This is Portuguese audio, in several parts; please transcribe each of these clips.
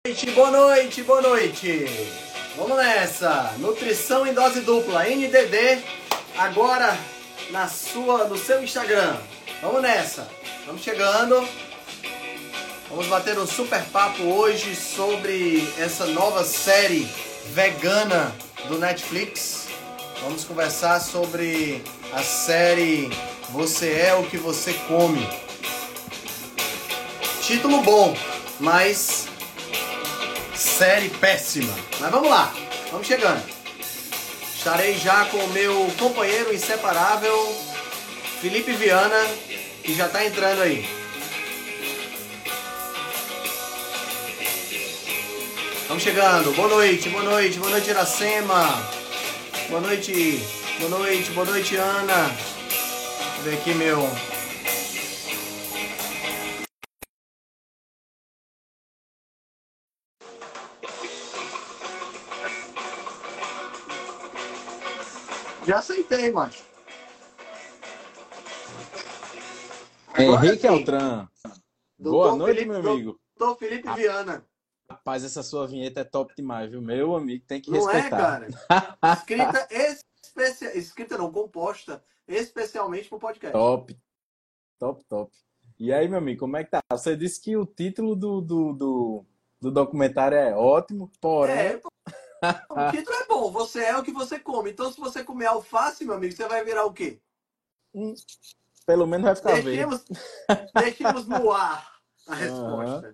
Boa noite, boa noite. Vamos nessa. Nutrição em dose dupla, NDD, agora no seu Instagram. Vamos nessa. Vamos chegando. Vamos bater um super papo hoje sobre essa nova série vegana do Netflix. Vamos conversar sobre a série Você é o que você come. Título bom, mas série péssima. Mas vamos lá, vamos chegando. Estarei já com o meu companheiro inseparável, Felipe Viana, que já está entrando aí. Vamos chegando. Boa noite, boa noite, boa noite, Iracema. Boa noite, boa noite, boa noite, Ana. Deixa eu ver aqui meu... Já aceitei, macho. Henrique Altran. Boa noite, Felipe, meu amigo. Doutor Felipe Viana. Rapaz, essa sua vinheta é top demais, viu? Meu amigo, tem que Não respeitar. Escrita não, composta especialmente para o podcast. Top, top, top. E aí, meu amigo, como é que tá? Você disse que o título do documentário é ótimo, porém... O título é bom, você é o que você come. Então, se você comer alface, meu amigo, você vai virar o quê? Pelo menos vai ficar verde. Deixemos no ar a resposta.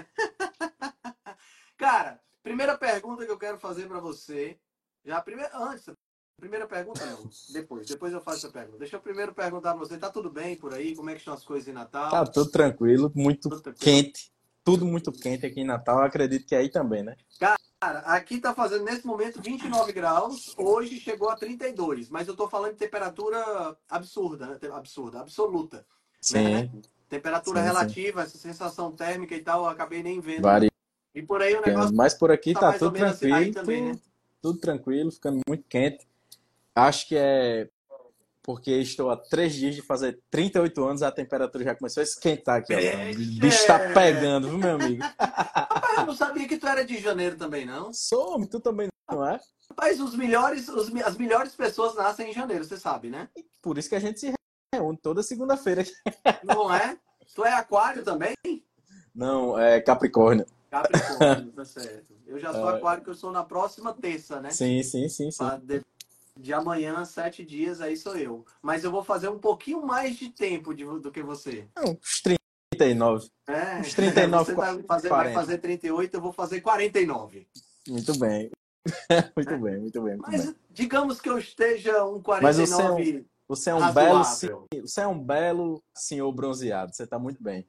Cara, primeira pergunta que eu quero fazer para você. Primeira pergunta não. Depois eu faço essa pergunta. Deixa eu primeiro perguntar para você, tá tudo bem por aí? Como é que estão as coisas em Natal? Tá tudo tranquilo, muito quente. Tudo muito quente aqui em Natal. Eu acredito que aí também, né? Cara, aqui tá fazendo nesse momento 29 graus, hoje chegou a 32, mas eu tô falando de temperatura absurda, né? Absoluta. Sim. Né? Temperatura relativa, essa sensação térmica e tal, eu acabei nem vendo. Varia. E por aí o negócio Mas por aqui tá tudo tranquilo, aí também, né? tudo tranquilo, ficando muito quente. Acho que é porque estou há 3 dias de fazer 38 anos, a temperatura já começou a esquentar aqui. Ó. O bicho tá pegando, viu, meu amigo? Rapaz, eu não sabia que tu era de janeiro também, não? Sou, tu também não é? Rapaz, as melhores pessoas nascem em janeiro, você sabe, né? Por isso que a gente se reúne toda segunda-feira. Não é? Tu é aquário também? Não, é Capricórnio. Capricórnio, tá certo. Eu já sou aquário, que eu sou na próxima terça, né? Sim. De amanhã, 7 dias, aí sou eu. Mas eu vou fazer um pouquinho mais de tempo do que você. Uns 39. Uns 39, você vai fazer 38, eu vou fazer 49. Muito bem. Muito bem. Mas digamos que eu esteja um 49 Mas você é um razoável. você é um belo senhor bronzeado. Você tá muito bem.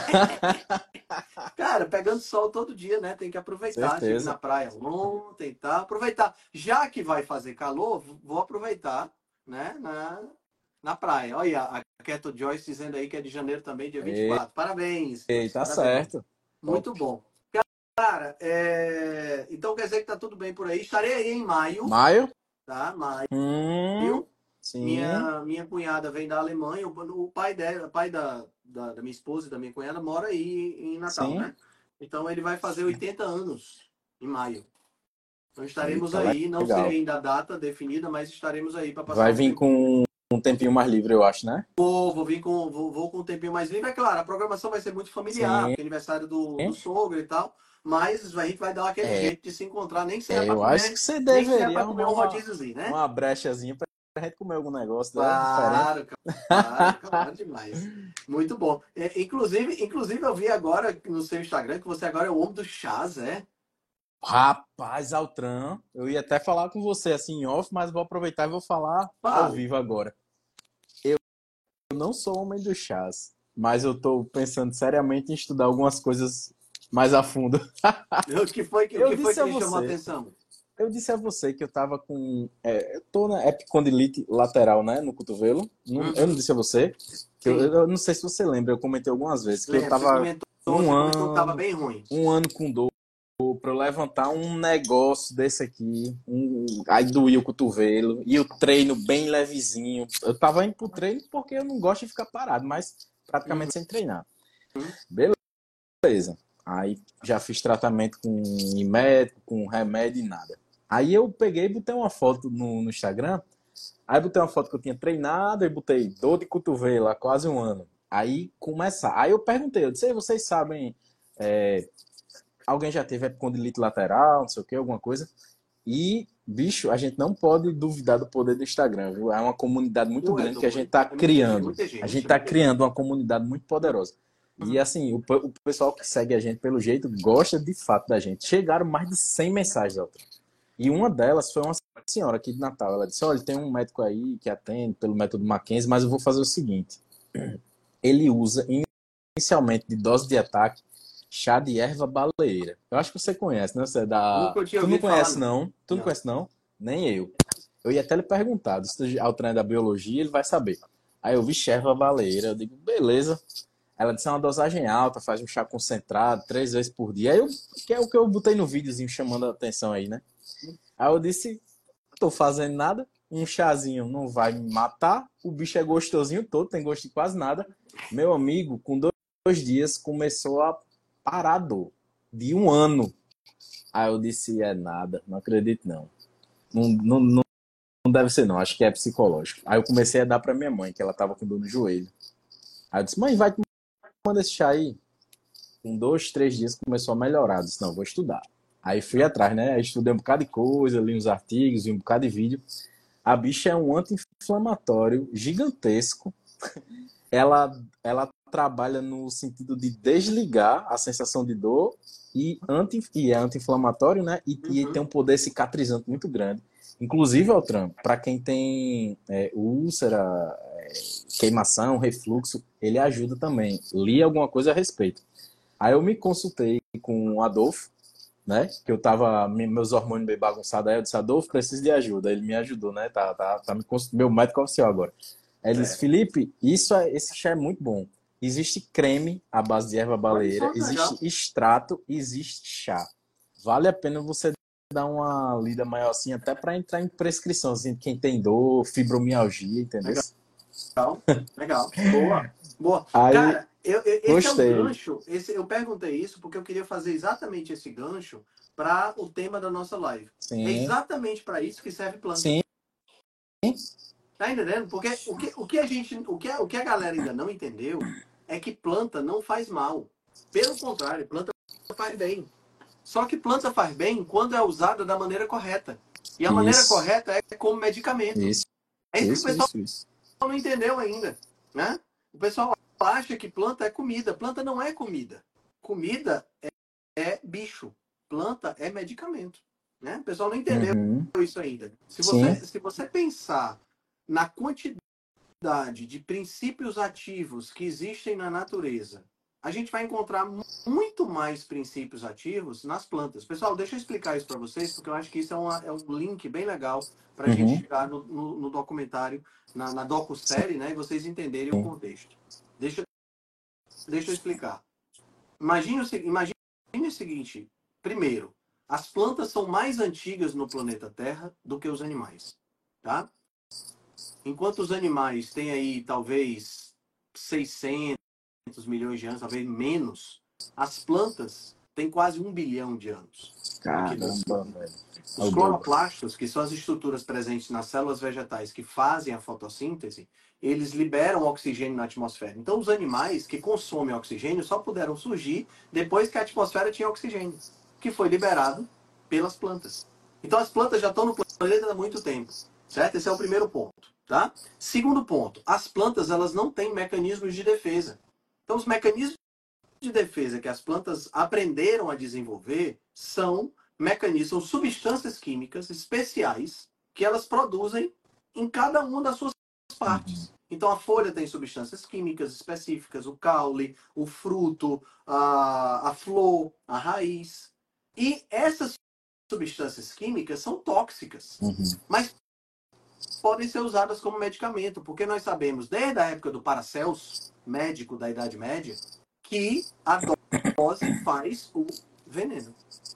Cara, pegando sol todo dia, né? Tem que aproveitar. Cheguei na praia ontem, tá? Aproveitar. Já que vai fazer calor, vou aproveitar, né? Na praia. Olha, a Keto Joyce dizendo aí que é de janeiro também, dia 24. Parabéns. Tá parabéns. certo. Muito bom. Cara, então quer dizer que tá tudo bem por aí. Estarei aí em maio. Maio? Tá, maio. Sim. Minha cunhada vem da Alemanha. O pai da minha esposa e da minha cunhada mora aí em Natal, sim, né? Então ele vai fazer 80 anos em maio. Então estaremos aí. Não sei ainda a data definida, mas estaremos aí para passar. Vai vir com um tempinho mais livre, eu acho, né? Vou com um tempinho mais livre. É claro, a programação vai ser muito familiar, porque é aniversário do sogro e tal. Mas a gente vai dar aquele jeito de se encontrar, nem que seja para comer. Acho que você deveria comer um rodíziozinho, né? Uma brechazinha pra gente comer algum negócio. Claro, demais. Muito bom. Inclusive eu vi agora no seu Instagram que você agora é o homem do chás, é? Rapaz, Altran, eu ia até falar com você assim em off, mas vou aproveitar e vou falar ao vivo agora. Eu não sou homem do chás, mas eu tô pensando seriamente em estudar algumas coisas mais a fundo. O que foi que me chamou a atenção? Eu disse a você que eu tava com... eu tô na epicondilite lateral, né? No cotovelo. Eu não disse a você? Que eu não sei se você lembra, eu comentei algumas vezes. Que eu tava tava bem ruim. Um ano com dor pra eu levantar um negócio desse aqui. Aí doía o cotovelo. E o treino bem levezinho. Eu tava indo pro treino porque eu não gosto de ficar parado, mas praticamente sem treinar. Beleza. Aí já fiz tratamento com médico, com remédio e nada. Aí eu peguei e botei uma foto no Instagram. Aí botei uma foto que eu tinha treinado e botei dor de cotovelo há quase um ano. Aí começa. Aí eu perguntei, eu disse, "Ei, vocês sabem, alguém já teve epicondilite lateral, não sei o que, alguma coisa?" E, bicho, a gente não pode duvidar do poder do Instagram, viu? É uma comunidade muito grande que a gente está criando. A gente está criando uma comunidade muito poderosa. E, assim, o pessoal que segue a gente, pelo jeito, gosta de fato da gente. Chegaram mais de 100 mensagens, Elton. E uma delas foi uma senhora aqui de Natal. Ela disse, olha, tem um médico aí que atende pelo método Mackenzie, mas eu vou fazer o seguinte. Ele usa, inicialmente, de dose de ataque, chá de erva baleeira. Eu acho que você conhece, né? Você é da... Tu não conhece, não? Tu não conhece, não? Nem eu. Eu ia até lhe perguntar, se ao treinar da biologia, ele vai saber. Aí eu vi erva baleeira, eu digo, beleza. Ela disse, é uma dosagem alta, faz um chá concentrado, 3 vezes por dia. Aí eu, que é o que eu botei no videozinho chamando a atenção aí, né? Aí eu disse, não tô fazendo nada, um chazinho não vai me matar, o bicho é gostosinho todo, tem gosto de quase nada. Meu amigo, com 2 dias, começou a parar a dor, de um ano. Aí eu disse, é nada, não acredito não. Não deve ser não, acho que é psicológico. Aí eu comecei a dar pra minha mãe, que ela tava com dor no joelho. Aí eu disse, mãe, vai tomando esse chá aí. Com 2, 3 dias começou a melhorar. Eu disse, não, vou estudar. Aí fui atrás, né? Aí estudei um bocado de coisa, li uns artigos, vi um bocado de vídeo. A bicha é um anti-inflamatório gigantesco. Ela trabalha no sentido de desligar a sensação de dor e é anti-inflamatório, né? E tem um poder cicatrizante muito grande. Inclusive, Altran, para quem tem úlcera, queimação, refluxo, ele ajuda também. Li alguma coisa a respeito. Aí eu me consultei com o Adolfo, né? Que eu tava, meus hormônios meio bagunçados. Aí eu disse, Adolfo, preciso de ajuda. Ele me ajudou, né? Meu médico oficial agora. Aí ele disse, Felipe, esse chá é muito bom. Existe creme à base de erva baleeira, existe extrato, existe chá. Vale a pena você dar uma lida maior assim, até para entrar em prescrição, assim, quem tem dor, fibromialgia, entendeu? Legal. Boa. Boa. Aí, cara, esse gostei. é um gancho. Eu perguntei isso porque eu queria fazer exatamente esse gancho para o tema da nossa live. Sim. É exatamente para isso que serve planta. Sim. Tá entendendo? Porque o que a galera ainda não entendeu é que planta não faz mal. Pelo contrário, planta faz bem. Só que planta faz bem quando é usada da maneira correta. E a maneira correta é como medicamento. Isso. É isso que o pessoal não entendeu ainda, né? O pessoal acha que planta é comida. Planta não é comida. Comida é bicho. Planta é medicamento, né? O pessoal não entendeu isso ainda. Se você pensar na quantidade de princípios ativos que existem na natureza, a gente vai encontrar muito mais princípios ativos nas plantas. Pessoal, deixa eu explicar isso para vocês, porque eu acho que isso é um link bem legal para a gente chegar no documentário, na docu-série, né? E vocês entenderem o contexto. Deixa eu explicar. Imagine o seguinte. Primeiro, as plantas são mais antigas no planeta Terra do que os animais, tá? Enquanto os animais têm aí, talvez, 600 milhões de anos, talvez menos, as plantas têm quase 1 bilhão de anos. Caramba, velho. Os cloroplastos, que são as estruturas presentes nas células vegetais que fazem a fotossíntese, eles liberam oxigênio na atmosfera. Então, os animais que consomem oxigênio só puderam surgir depois que a atmosfera tinha oxigênio, que foi liberado pelas plantas. Então, as plantas já estão no planeta há muito tempo, certo? Esse é o primeiro ponto, tá? Segundo ponto, as plantas elas não têm mecanismos de defesa. Então, os mecanismos de defesa que as plantas aprenderam a desenvolver são substâncias químicas especiais que elas produzem em cada uma das suas partes. Então, a folha tem substâncias químicas específicas, o caule, o fruto, a flor, a raiz. E essas substâncias químicas são tóxicas, mas podem ser usadas como medicamento, porque nós sabemos, desde a época do Paracelso, médico da Idade Média, que a dose faz o veneno.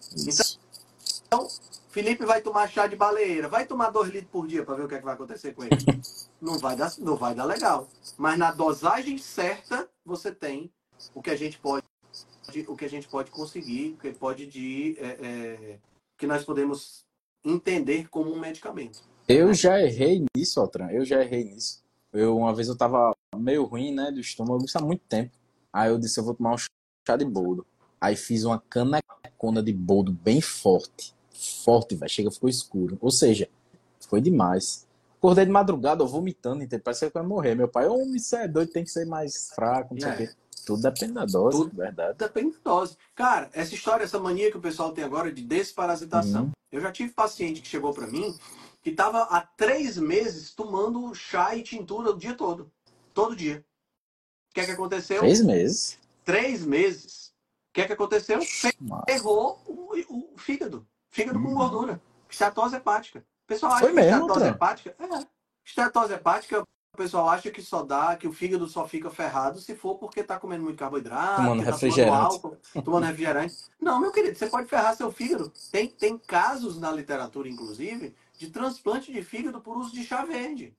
Então, Felipe vai tomar chá de baleeira, vai tomar 2 litros por dia para ver o que, é que vai acontecer com ele. Não vai dar legal. Mas na dosagem certa, você tem o que a gente pode o que a gente pode conseguir, o que pode que nós podemos entender como um medicamento. Eu Né? já errei nisso, Altran. Eu já errei nisso. Uma vez eu tava meio ruim, né, do estômago, isso há muito tempo. Aí eu disse, eu vou tomar um chá de boldo. Aí fiz uma canecona de boldo bem forte. Forte, velho. Chega, ficou escuro. Ou seja, foi demais. Acordei de madrugada, eu vomitando, entendeu? Parecia que eu ia morrer. Meu pai, homem, isso é doido, tem que ser mais fraco, não sei o quê. É, Tudo depende da dose, tudo verdade. depende da dose. Cara, essa história, essa mania que o pessoal tem agora de desparasitação. Uhum. Eu já tive paciente que chegou para mim que estava há 3 meses tomando chá e tintura o dia todo. Todo dia. O que é que aconteceu? 3 meses? 3 meses. O que é que aconteceu? Mas... Ferrou o fígado. Fígado com Uhum. gordura. Estatose hepática. O pessoal Foi acha que mesmo, estatose Altran. hepática. Estatose hepática, o pessoal acha que só dá, que o fígado só fica ferrado se for porque está comendo muito carboidrato, Tomando porque está tomando refrigerante. álcool, tomando refrigerante. Não, meu querido, você pode ferrar seu fígado. Tem casos na literatura, inclusive, de transplante de fígado por uso de chá verde.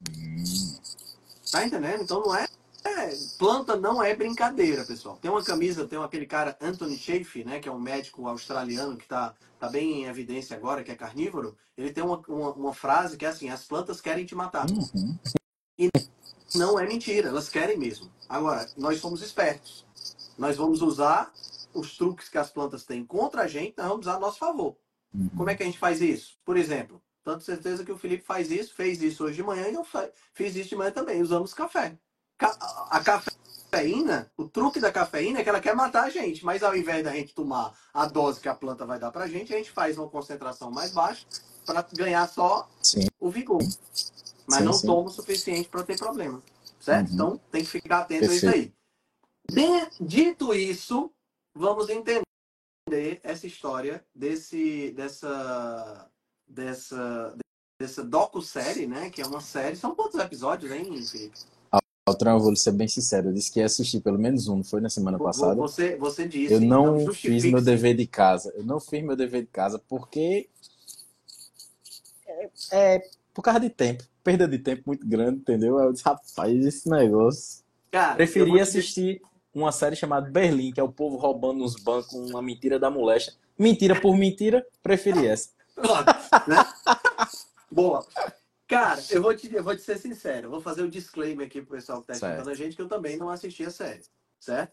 Tá entendendo? Então não é. Planta não é brincadeira, pessoal. Tem uma camisa, tem aquele cara Anthony Chaffee, né, que é um médico australiano que tá bem em evidência agora, que é carnívoro. Ele tem uma frase que é assim: as plantas querem te matar. Uhum. E não é mentira, elas querem mesmo. Agora, nós somos espertos. Nós vamos usar os truques que as plantas têm contra a gente, nós vamos usar a nosso favor. Como é Uhum. que a gente faz isso? Por exemplo, tanto certeza que o Felipe fez isso hoje de manhã e eu fiz isso de manhã também. Usamos café. A cafeína, o truque da cafeína é que ela quer matar a gente, mas ao invés da gente tomar a dose que a planta vai dar pra gente, a gente faz uma concentração mais baixa para ganhar só Sim, o vigor. Mas sim, não sim. toma o suficiente para ter problema. Certo? Uhum. Então tem que ficar atento a isso Perfeito. aí. Dito isso, vamos entender essa história dessa docu-série, né? Que é uma série. São quantos episódios, hein, Felipe? Altran, eu vou ser bem sincero, eu disse que ia assistir pelo menos um, não foi na semana passada? Você Eu disse, então não fiz meu justifique-se. dever de casa. Eu não fiz meu dever de casa porque é por causa de tempo. Perda de tempo muito grande, entendeu? Eu disse, rapaz, esse negócio. Cara, eu vou Preferi te dizer. assistir uma série chamada Berlim, que é o povo roubando nos bancos, uma mentira da moléstia. Mentira por mentira, preferi essa. Pronto, né? Boa. Cara, eu vou te ser sincero. Eu vou fazer o disclaimer aqui pro pessoal que tá escutando a Certo. gente, que eu também não assisti a série. Certo?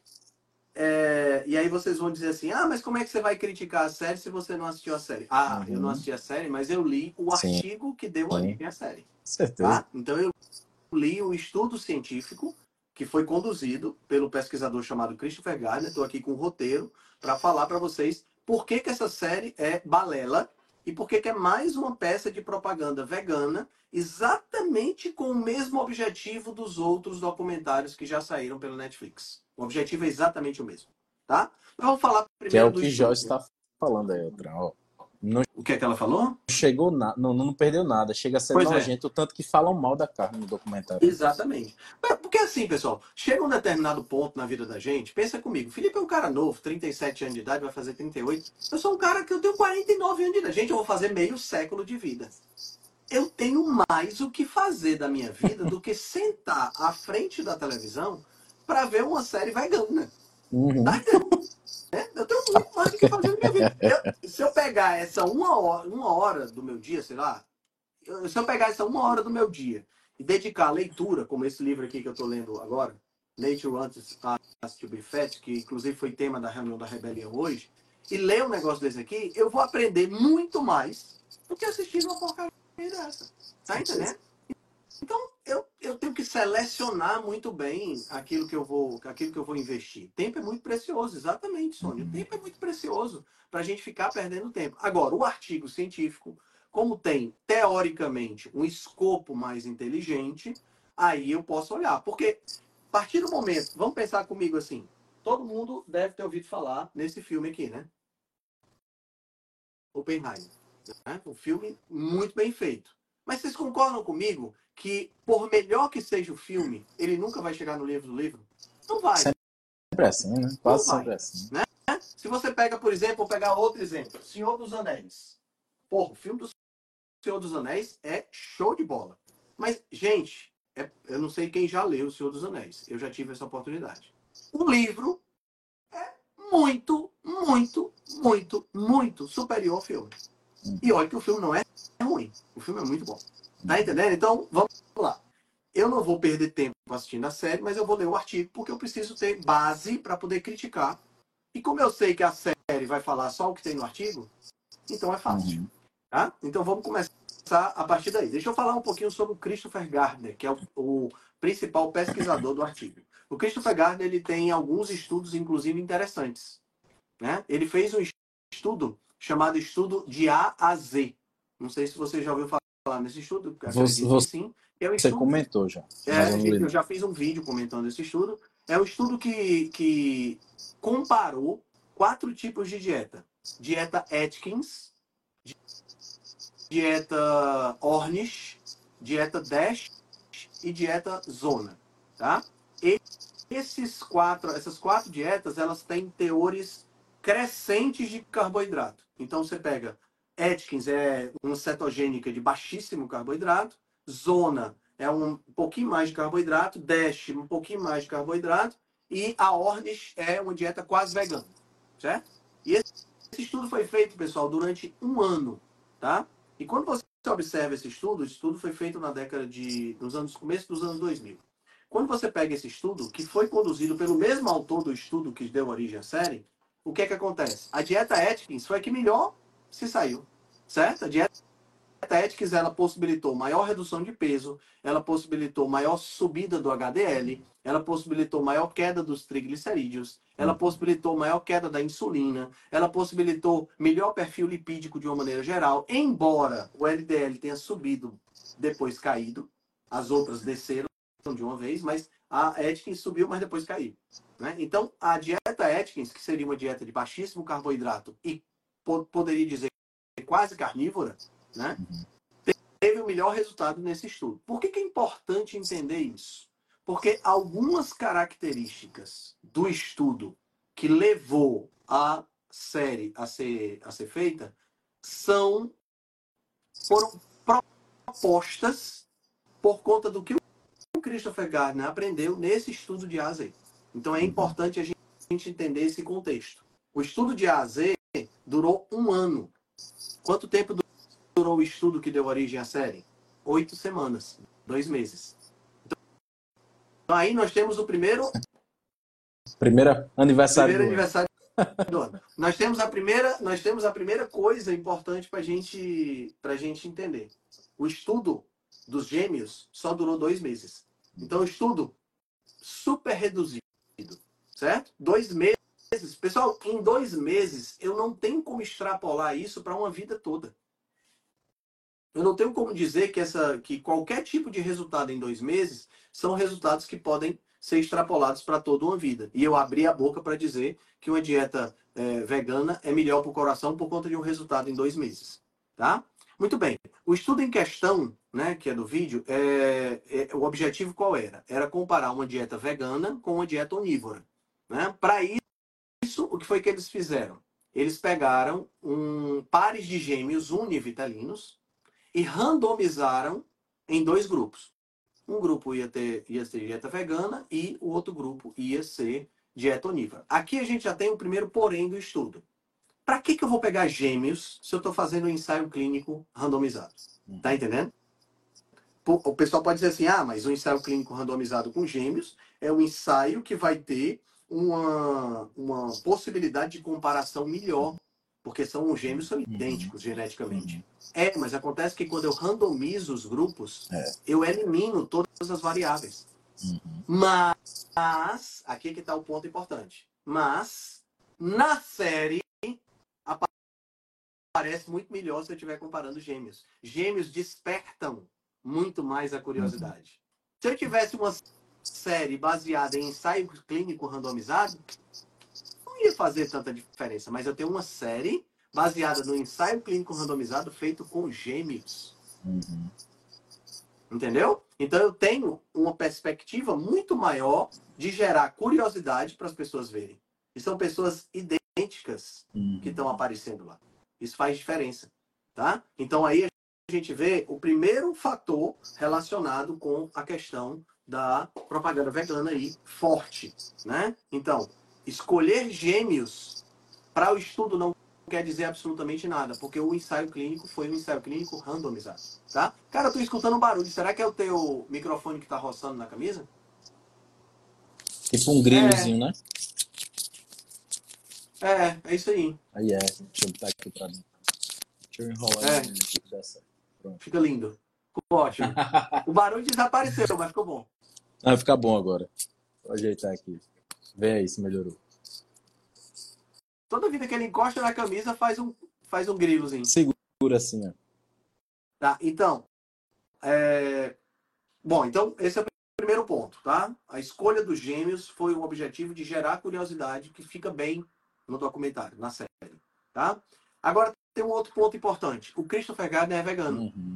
E aí vocês vão dizer assim, mas como é que você vai criticar a série se você não assistiu a série? Eu não Uhum. assisti a série, mas eu li o Sim, artigo que deu origem à série. certeza. Tá? Então eu li o estudo científico que foi conduzido pelo pesquisador chamado Christopher Gardner. Estou aqui com o roteiro para falar para vocês por que essa série é balela e por que é mais uma peça de propaganda vegana, exatamente com o mesmo objetivo dos outros documentários que já saíram pelo Netflix. O objetivo é exatamente o mesmo, tá? Mas vamos falar Que é primeiro o do que estudo. Joyce está falando aí, Altran. Ó, não O que é que ela falou? chegou nada, não perdeu nada. Chega a ser Pois é. nojento, o tanto que falam mal da carne no documentário. Exatamente. Porque assim, pessoal, chega um determinado ponto na vida da gente, pensa comigo, Felipe é um cara novo, 37 anos de idade, vai fazer 38. Eu sou um cara que eu tenho 49 anos de idade. Gente, eu vou fazer meio século de vida. Eu tenho mais o que fazer da minha vida do que sentar à frente da televisão para ver uma série vegana. Tá Uhum. entendendo? Eu tenho muito mais o que fazer na minha vida. Se eu pegar essa uma hora do meu dia, sei lá, se eu pegar essa uma hora do meu dia e dedicar à leitura, como esse livro aqui que eu estou lendo agora, Nature Wants Us to Be Fat, que inclusive foi tema da reunião da rebelião hoje, e ler um negócio desse aqui, eu vou aprender muito mais do que assistindo uma porcaria dessa. Tá entendendo? Então, eu tenho que selecionar muito bem aquilo que eu vou investir. Tempo é muito precioso, exatamente, Sônia. O tempo é muito precioso para a gente ficar perdendo tempo. Agora, o artigo científico, como tem, teoricamente, um escopo mais inteligente, aí eu posso olhar. Porque, a partir do momento, vamos pensar comigo assim, todo mundo deve ter ouvido falar nesse filme aqui, né? Oppenheimer. Né? Um filme muito bem feito. Mas vocês concordam comigo que, por melhor que seja o filme, ele nunca vai chegar no livro do livro? Não vai. Sempre assim, né? Não Quase sempre vai. assim. Né? Se você pega, por exemplo, vou pegar outro exemplo. Senhor dos Anéis. Porra, o filme do Senhor dos Anéis é show de bola. Mas, gente, eu não sei quem já leu O Senhor dos Anéis. Eu já tive essa oportunidade. O livro é muito, muito, muito, muito superior ao filme. E olha que o filme não é ruim. O filme é muito bom. Tá entendendo? Então, vamos lá. Eu não vou perder tempo assistindo a série, mas eu vou ler o artigo, porque eu preciso ter base para poder criticar. E como eu sei que a série vai falar só o que tem no artigo, então é fácil. Tá? Então vamos começar a partir daí. Deixa eu falar um pouquinho sobre o Christopher Gardner, que é o principal pesquisador do artigo. O Christopher Gardner ele tem alguns estudos, inclusive, interessantes. Né? Ele fez um estudo chamado Estudo de A a Z. Não sei se você já ouviu falar nesse estudo, acredito que sim. É um Você estudo, comentou já. Mas eu já fiz um vídeo comentando esse estudo. É um estudo que comparou 4 tipos de dieta. Dieta Atkins, dieta Ornish, dieta DASH e dieta Zona. Tá? Essas quatro dietas, elas têm teores crescentes de carboidrato. Então você pega Atkins, é uma cetogênica de baixíssimo carboidrato, Zona é um pouquinho mais de carboidrato, DASH um pouquinho mais de carboidrato, e a Ornish é uma dieta quase vegana, certo? E esse estudo foi feito, pessoal, durante um ano, tá? E quando você observa esse estudo, o estudo foi feito na década começo dos anos 2000. Quando você pega esse estudo, que foi conduzido pelo mesmo autor do estudo que deu origem à série, o que é que acontece? A dieta Atkins foi a que melhor se saiu, certo? A dieta Atkins, ela possibilitou maior redução de peso, ela possibilitou maior subida do HDL, ela possibilitou maior queda dos triglicerídeos, ela possibilitou maior queda da insulina, ela possibilitou melhor perfil lipídico de uma maneira geral, embora o LDL tenha subido, depois caído, as outras desceram de uma vez, mas a Atkins subiu, mas depois caiu. Né? Então, a dieta Atkins, que seria uma dieta de baixíssimo carboidrato e poderia dizer quase carnívora, né? Teve o melhor resultado nesse estudo. Por que é importante entender isso? Porque algumas características do estudo que levou a série a ser feita foram propostas por conta do que o Christopher Gardner aprendeu nesse estudo de A a Z. Então é importante a gente entender esse contexto. O estudo de A a Z durou um ano. Quanto tempo durou o estudo que deu origem à série? 8 semanas, 2 meses. Então aí nós temos o primeiro aniversário do ano. Nós temos a primeira coisa importante para a gente entender. O estudo dos gêmeos só durou 2 meses. Então, o estudo super reduzido, certo? 2 meses. Pessoal, em 2 meses, eu não tenho como extrapolar isso para uma vida toda. Eu não tenho como dizer que qualquer tipo de resultado em 2 meses são resultados que podem ser extrapolados para toda uma vida. E eu abri a boca para dizer que uma dieta vegana é melhor para o coração por conta de um resultado em 2 meses. Tá? Muito bem. O estudo em questão, né, que é do vídeo, o objetivo qual era? Era comparar uma dieta vegana com uma dieta onívora. Né? Para isso, o que foi que eles fizeram? Eles pegaram pares de gêmeos univitelinos e randomizaram em 2 grupos. Um grupo ia ser dieta vegana e o outro grupo ia ser dieta onívora. Aqui a gente já tem o primeiro porém do estudo. Para que eu vou pegar gêmeos se eu estou fazendo um ensaio clínico randomizado? Tá entendendo? O pessoal pode dizer assim, mas o ensaio clínico randomizado com gêmeos é um ensaio que vai ter uma possibilidade de comparação melhor, porque os gêmeos são idênticos geneticamente. Mas acontece que quando eu randomizo os grupos, eu elimino todas as variáveis. Mas, aqui é que está o ponto importante. Mas, na série, parece muito melhor se eu estiver comparando gêmeos. Gêmeos despertam muito mais a curiosidade. Se eu tivesse uma série baseada em ensaio clínico randomizado, não ia fazer tanta diferença. Mas eu tenho uma série baseada no ensaio clínico randomizado feito com gêmeos. Entendeu? Então eu tenho uma perspectiva muito maior de gerar curiosidade para as pessoas verem. E são pessoas idênticas que estão aparecendo lá. Isso faz diferença, tá? Então aí a gente vê o primeiro fator relacionado com a questão da propaganda vegana aí forte, né? Então, escolher gêmeos para o estudo não quer dizer absolutamente nada, porque o ensaio clínico foi um ensaio clínico randomizado, tá? Cara, eu tô escutando um barulho. Será que é o teu microfone que tá roçando na camisa? Tipo um grilozinho, né? É isso aí. Aí deixa eu botar aqui pra mim. Deixa eu enrolar É, ele aqui pra dar certo. Pronto. fica lindo. Ficou ótimo. O barulho desapareceu, mas ficou bom. Vai ficar bom agora. Vou ajeitar aqui. Vê aí se melhorou. Toda vida que ele encosta na camisa faz um grilozinho. Segura assim, ó. Tá, então, bom, então esse é o primeiro ponto, tá? A escolha dos gêmeos foi o objetivo de gerar curiosidade, que fica bem no documentário, na série, tá? Agora tem um outro ponto importante. O Christopher Gardner é vegano. Uhum.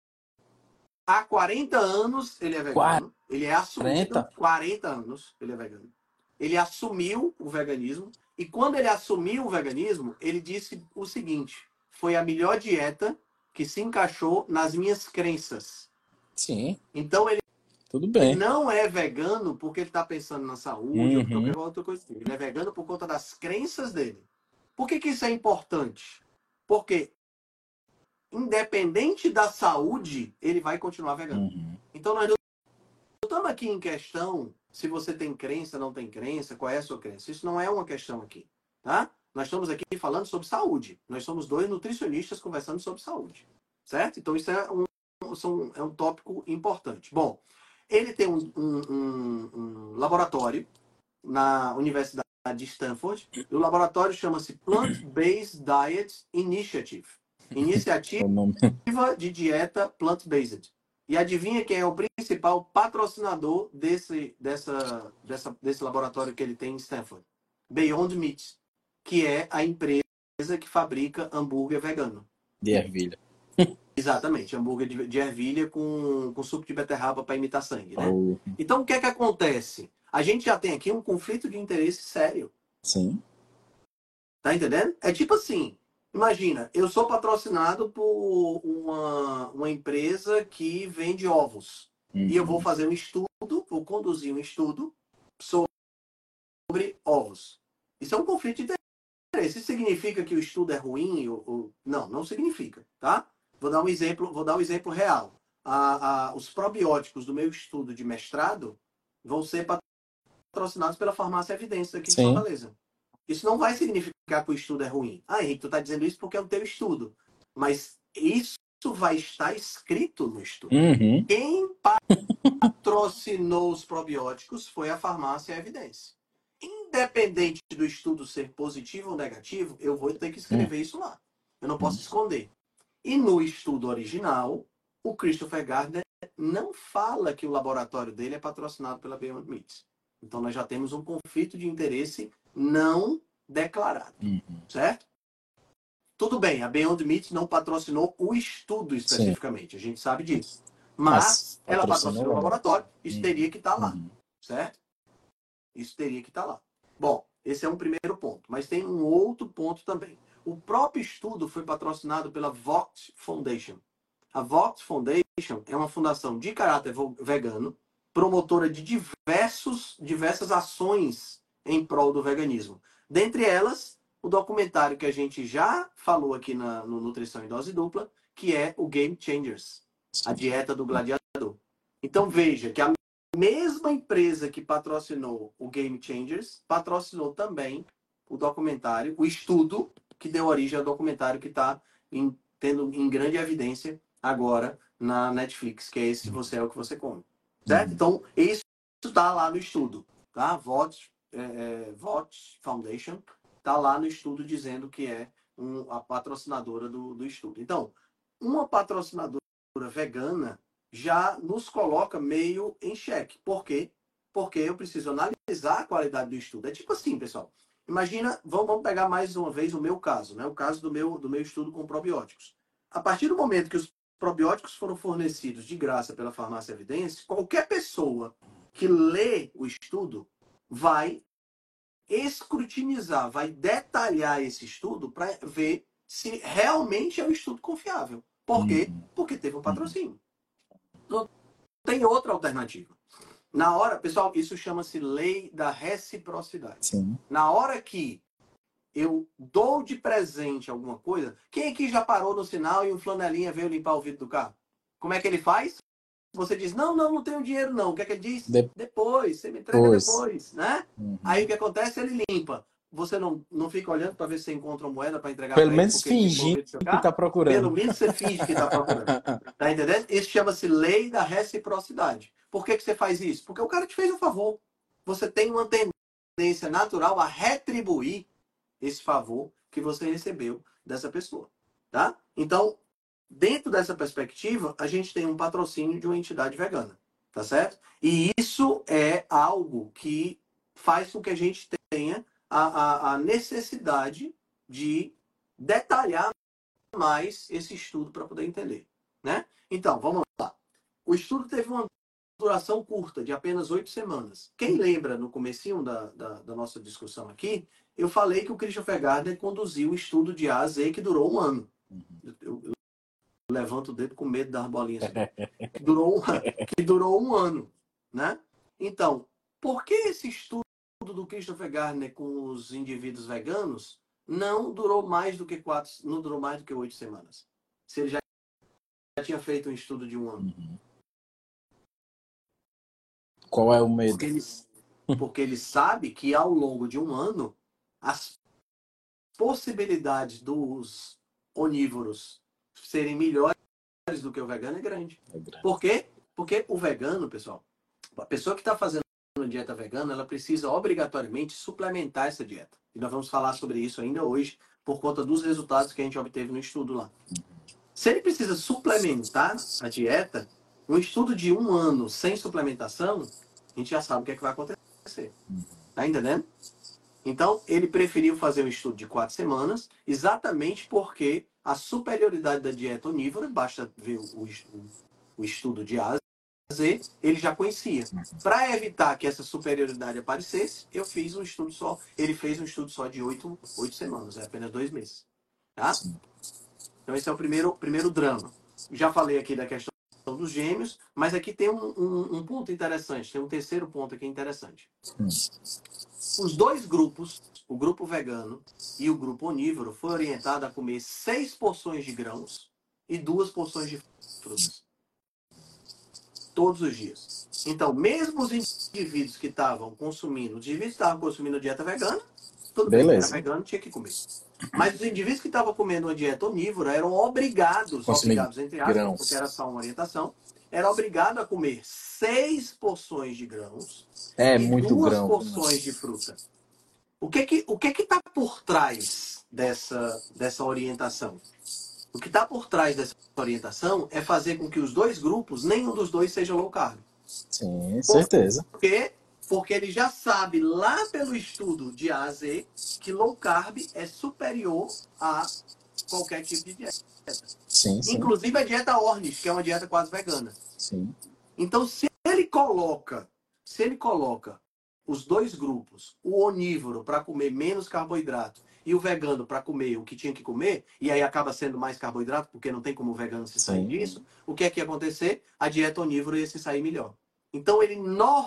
Há 40 anos ele é vegano. Ele é assumido. 40? 40 anos ele é vegano. Ele assumiu o veganismo. E quando ele assumiu o veganismo, ele disse o seguinte: foi a melhor dieta que se encaixou nas minhas crenças. Sim, Então ele tudo bem. não é vegano porque ele está pensando na saúde ou qualquer outra coisa. Ele é vegano por conta das crenças dele. Por que isso é importante? Porque independente da saúde, ele vai continuar vegano. Uhum. Então nós não estamos aqui em questão se você tem crença, não tem crença, qual é a sua crença. Isso não é uma questão aqui, tá? Nós estamos aqui falando sobre saúde. Nós somos dois nutricionistas conversando sobre saúde, certo? Então isso é um tópico importante. Bom, ele tem um laboratório na Universidade de Stanford. E o laboratório chama-se Plant-Based Diet Initiative. Iniciativa O nome. de dieta plant-based. E adivinha quem é o principal patrocinador desse laboratório que ele tem em Stanford? Beyond Meat, que é a empresa que fabrica hambúrguer vegano. De ervilha. Exatamente, hambúrguer de ervilha com suco de beterraba para imitar sangue, né? Oh. Então, o que é que acontece? A gente já tem aqui um conflito de interesse sério. Sim. Tá entendendo? É tipo assim, imagina, eu sou patrocinado por uma empresa que vende ovos. Uhum. E eu vou fazer um estudo, vou conduzir um estudo sobre ovos. Isso é um conflito de interesse. Isso significa que o estudo é ruim? Não, não significa, tá? Vou dar um exemplo real. Os probióticos do meu estudo de mestrado vão ser patrocinados pela Farmácia Evidência aqui de Sim. Fortaleza. Isso não vai significar que o estudo é ruim. Ah, Henrique, tu está dizendo isso porque é o teu estudo. Mas isso vai estar escrito no estudo. Uhum. Quem patrocinou os probióticos foi a Farmácia Evidência. Independente do estudo ser positivo ou negativo, eu vou ter que escrever isso lá. Eu não posso esconder. E no estudo original, o Christopher Gardner não fala que o laboratório dele é patrocinado pela Beyond Meat. Então nós já temos um conflito de interesse não declarado, certo? Tudo bem, a Beyond Meat não patrocinou o estudo especificamente, a gente sabe disso. Mas ela patrocinou o laboratório, isso teria que estar lá, certo? Isso teria que estar lá. Bom, esse é um primeiro ponto, mas tem um outro ponto também. O próprio estudo foi patrocinado pela Vox Foundation. A Vox Foundation é uma fundação de caráter vegano, promotora de diversas ações em prol do veganismo. Dentre elas, o documentário que a gente já falou aqui no Nutrição em Dose Dupla, que é o Game Changers, a dieta do gladiador. Então veja que a mesma empresa que patrocinou o Game Changers patrocinou também o documentário, o estudo que deu origem ao documentário que está tendo em grande evidência agora na Netflix, que é esse Você é o que você come. Certo? Então, isso está lá no estudo. Tá? VOT Foundation está lá no estudo dizendo que é a patrocinadora do estudo. Então, uma patrocinadora vegana já nos coloca meio em xeque. Por quê? Porque eu preciso analisar a qualidade do estudo. É tipo assim, pessoal. Imagina, vamos pegar mais uma vez o meu caso, né? O caso do meu estudo com probióticos. A partir do momento que os probióticos foram fornecidos de graça pela Farmácia Evidência, qualquer pessoa que lê o estudo vai escrutinizar, vai detalhar esse estudo para ver se realmente é um estudo confiável. Por quê? Porque teve um patrocínio. Não tem outra alternativa. Na hora, pessoal, isso chama-se lei da reciprocidade. Sim. Na hora que eu dou de presente alguma coisa, quem aqui já parou no sinal e um flanelinha veio limpar o vidro do carro? Como é que ele faz? Você diz, não tenho dinheiro não. O que é que ele diz? Depois, você me entrega depois, né? Uhum. Aí o que acontece? Ele limpa. Você não fica olhando para ver se você encontra uma moeda para entregar Pelo para ele. menos fingindo que está procurando. Pelo menos você finge que está procurando. Tá entendendo? Isso chama-se lei da reciprocidade. Por que você faz isso? Porque o cara te fez um favor. Você tem uma tendência natural a retribuir esse favor que você recebeu dessa pessoa. Tá? Então, dentro dessa perspectiva, a gente tem um patrocínio de uma entidade vegana. Tá certo? E isso é algo que faz com que a gente tenha a necessidade de detalhar mais esse estudo para poder entender, né? Então, vamos lá. O estudo teve uma duração curta, de apenas 8 semanas. Quem lembra, no comecinho da nossa discussão aqui, eu falei que o Christopher Gardner conduziu o estudo de A a Z que durou um ano. Eu levanto o dedo com medo das bolinhas. Que durou um ano, né? Então, por que esse estudo do Christopher Gardner com os indivíduos veganos não durou mais do que 8 semanas? Se ele já tinha feito um estudo de um ano. Qual é o medo? Porque ele sabe que ao longo de um ano as possibilidades dos onívoros serem melhores do que o vegano é grande. Por quê? Porque o vegano, pessoal, a pessoa que está fazendo uma dieta vegana, ela precisa obrigatoriamente suplementar essa dieta. E nós vamos falar sobre isso ainda hoje, por conta dos resultados que a gente obteve no estudo lá. Se ele precisa suplementar a dieta, um estudo de um ano sem suplementação, a gente já sabe o que é que vai acontecer. Tá entendendo? Então, ele preferiu fazer um estudo de 4 semanas, exatamente porque a superioridade da dieta onívora, basta ver o estudo de A a Z, ele já conhecia. Para evitar que essa superioridade aparecesse, eu fiz um estudo só. Ele fez um estudo só de 8 semanas, é apenas 2 meses. Tá? Então, esse é o primeiro drama. Já falei aqui da questão dos gêmeos, mas aqui tem um ponto interessante, tem um terceiro ponto aqui interessante. Os dois grupos, o grupo vegano e o grupo onívoro, foi orientado a comer 6 porções de grãos e 2 porções de frutas. Todos os dias. Então, mesmo os indivíduos que estavam consumindo, dieta vegana, tudo bem, era vegano, tinha que comer. Mas os indivíduos que estavam comendo uma dieta onívora eram obrigados entre aspas, porque era só uma orientação, era obrigado a comer 6 porções de grãos e muito 2 grão, porções de fruta. O que está por trás dessa orientação? O que está por trás dessa orientação é fazer com que os dois grupos, nenhum dos dois seja low carb. Sim, certeza. Por quê? Porque ele já sabe lá pelo estudo de A a Z que low carb é superior a qualquer tipo de dieta. Sim. Inclusive a dieta Ornish, que é uma dieta quase vegana. Sim. Então, se ele coloca os dois grupos, o onívoro para comer menos carboidrato e o vegano para comer o que tinha que comer, e aí acaba sendo mais carboidrato, porque não tem como o vegano se sair disso, o que é que ia acontecer? A dieta onívora ia se sair melhor. Então, ele